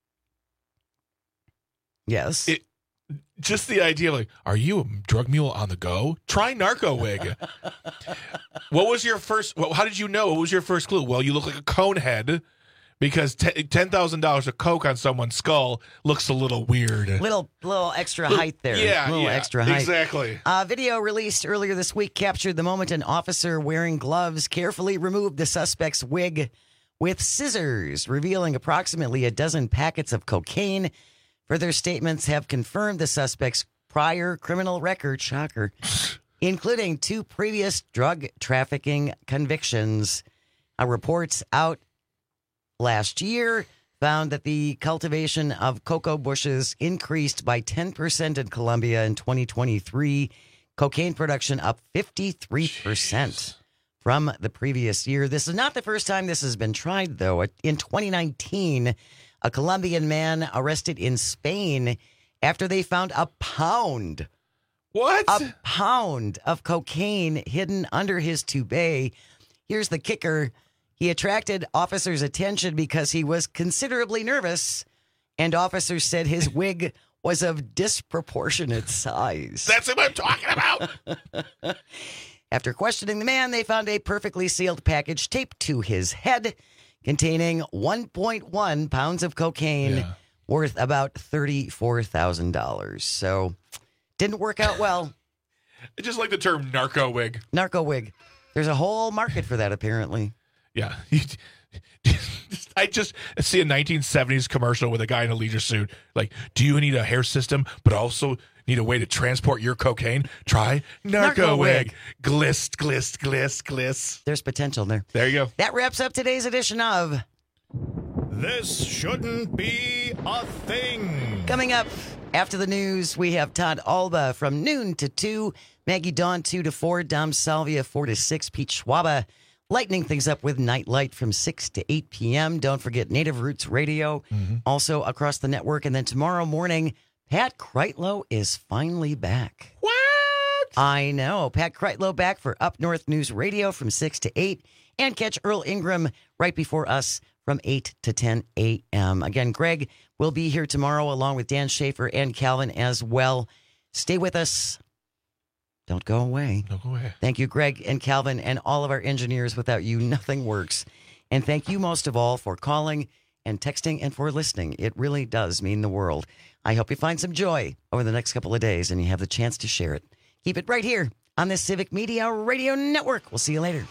Yes. Just the idea of like, are you a drug mule on the go? Try narco wig. What was your first? How did you know? What was your first clue? Well, you look like a cone head because $10,000 of coke on someone's skull looks a little weird. Little extra height there. Yeah, extra height. Exactly. Video released earlier this week captured the moment an officer wearing gloves carefully removed the suspect's wig with scissors, revealing approximately a dozen packets of cocaine. Further statements have confirmed the suspect's prior criminal record, shocker, including 2 previous drug trafficking convictions. Reports out last year found that the cultivation of cocoa bushes increased by 10% in Colombia in 2023. Cocaine production up 53% from the previous year. This is not the first time this has been tried, though. In 2019, a Colombian man arrested in Spain after they found a pound. What? A pound of cocaine hidden under his toupee. Here's the kicker. He attracted officers' attention because he was considerably nervous, and officers said his wig was of disproportionate size. That's what I'm talking about. After questioning the man, they found a perfectly sealed package taped to his head containing 1.1 pounds of cocaine worth about $34,000. So, didn't work out well. I just like the term narco wig. Narco wig. There's a whole market for that, apparently. Yeah. I just see a 1970s commercial with a guy in a leisure suit. Like, do you need a hair system, but also need a way to transport your cocaine? Try narco wig. Glist, glist, glist, glist. There's potential there. There you go. That wraps up today's edition of This Shouldn't Be a Thing. Coming up after the news, we have Todd Alba from noon to 2, Maggie Dawn 2 to 4, Dom Salvia 4 to 6, Pete Schwaba lightening things up with Nightlight from 6 to 8 p.m. Don't forget Native Roots Radio, also across the network. And then tomorrow morning, Pat Kreitlow is finally back. What? I know. Pat Kreitlow back for Up North News Radio from 6 to 8. And catch Earl Ingram right before us from 8 to 10 a.m. Again, Greg will be here tomorrow along with Dan Schaefer and Calvin as well. Stay with us. Don't go away. Don't go away. Thank you, Greg and Calvin and all of our engineers. Without you, nothing works. And thank you most of all for calling and texting and for listening. It really does mean the world. I hope you find some joy over the next couple of days and you have the chance to share it. Keep it right here on the Civic Media Radio Network. We'll see you later.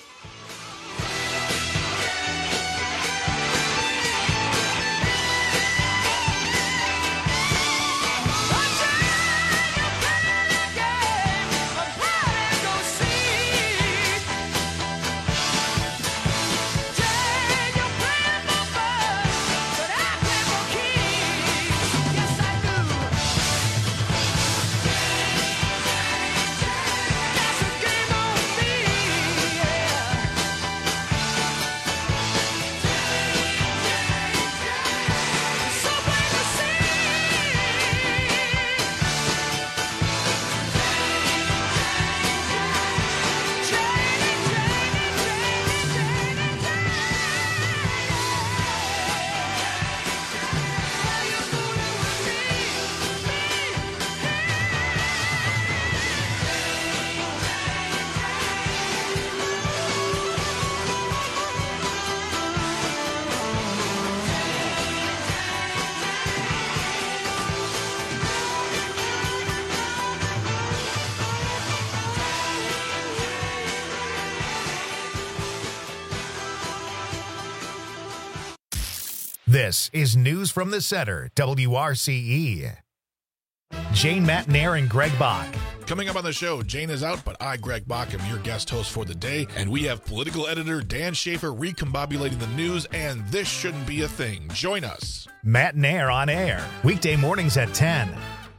This is News from the Center, WRCE. Jane Matnair and Greg Bach. Coming up on the show, Jane is out, but I, Greg Bach, am your guest host for the day, and we have political editor Dan Schaefer recombobulating the news, and this shouldn't be a thing. Join us. Matnair on air, weekday mornings at 10.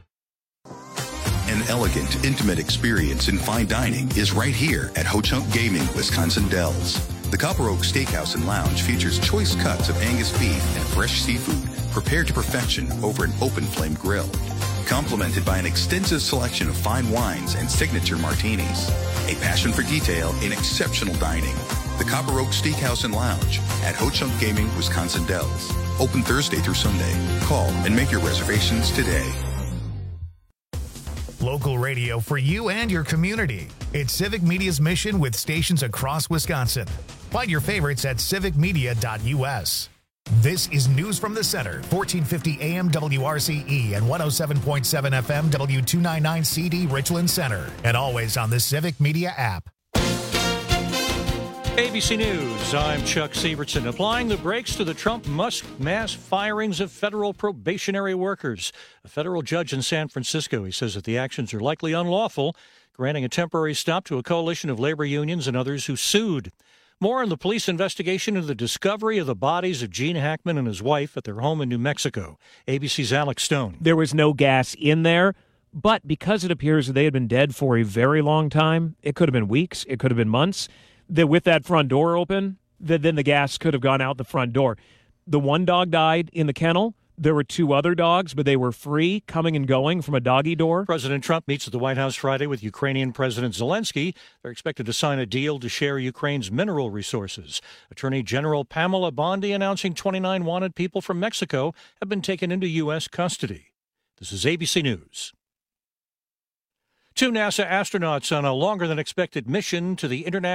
An elegant, intimate experience in fine dining is right here at Ho Chunk Gaming, Wisconsin Dells. The Copper Oak Steakhouse and Lounge features choice cuts of Angus beef and fresh seafood, prepared to perfection over an open flame grill. Complemented by an extensive selection of fine wines and signature martinis. A passion for detail in exceptional dining. The Copper Oak Steakhouse and Lounge at Ho Chunk Gaming, Wisconsin Dells. Open Thursday through Sunday. Call and make your reservations today. Local radio for you and your community. It's Civic Media's mission with stations across Wisconsin. Find your favorites at civicmedia.us. This is News from the Center, 1450 AM WRCE and 107.7 FM W299 CD Richland Center, and always on the Civic Media app. ABC News, I'm Chuck Sievertson. Applying the brakes to the Trump-Musk mass firings of federal probationary workers. A federal judge in San Francisco, he says that the actions are likely unlawful, granting a temporary stop to a coalition of labor unions and others who sued. More on the police investigation into the discovery of the bodies of Gene Hackman and his wife at their home in New Mexico. ABC's Alex Stone. There was no gas in there, but because it appears that they had been dead for a very long time, it could have been weeks, it could have been months, that with that front door open, that then the gas could have gone out the front door. The one dog died in the kennel. There were two other dogs, but they were free, coming and going from a doggy door. President Trump meets at the White House Friday with Ukrainian President Zelensky. They're expected to sign a deal to share Ukraine's mineral resources. Attorney General Pamela Bondi announcing 29 wanted people from Mexico have been taken into U.S. custody. This is ABC News. 2 NASA astronauts on a longer-than-expected mission to the International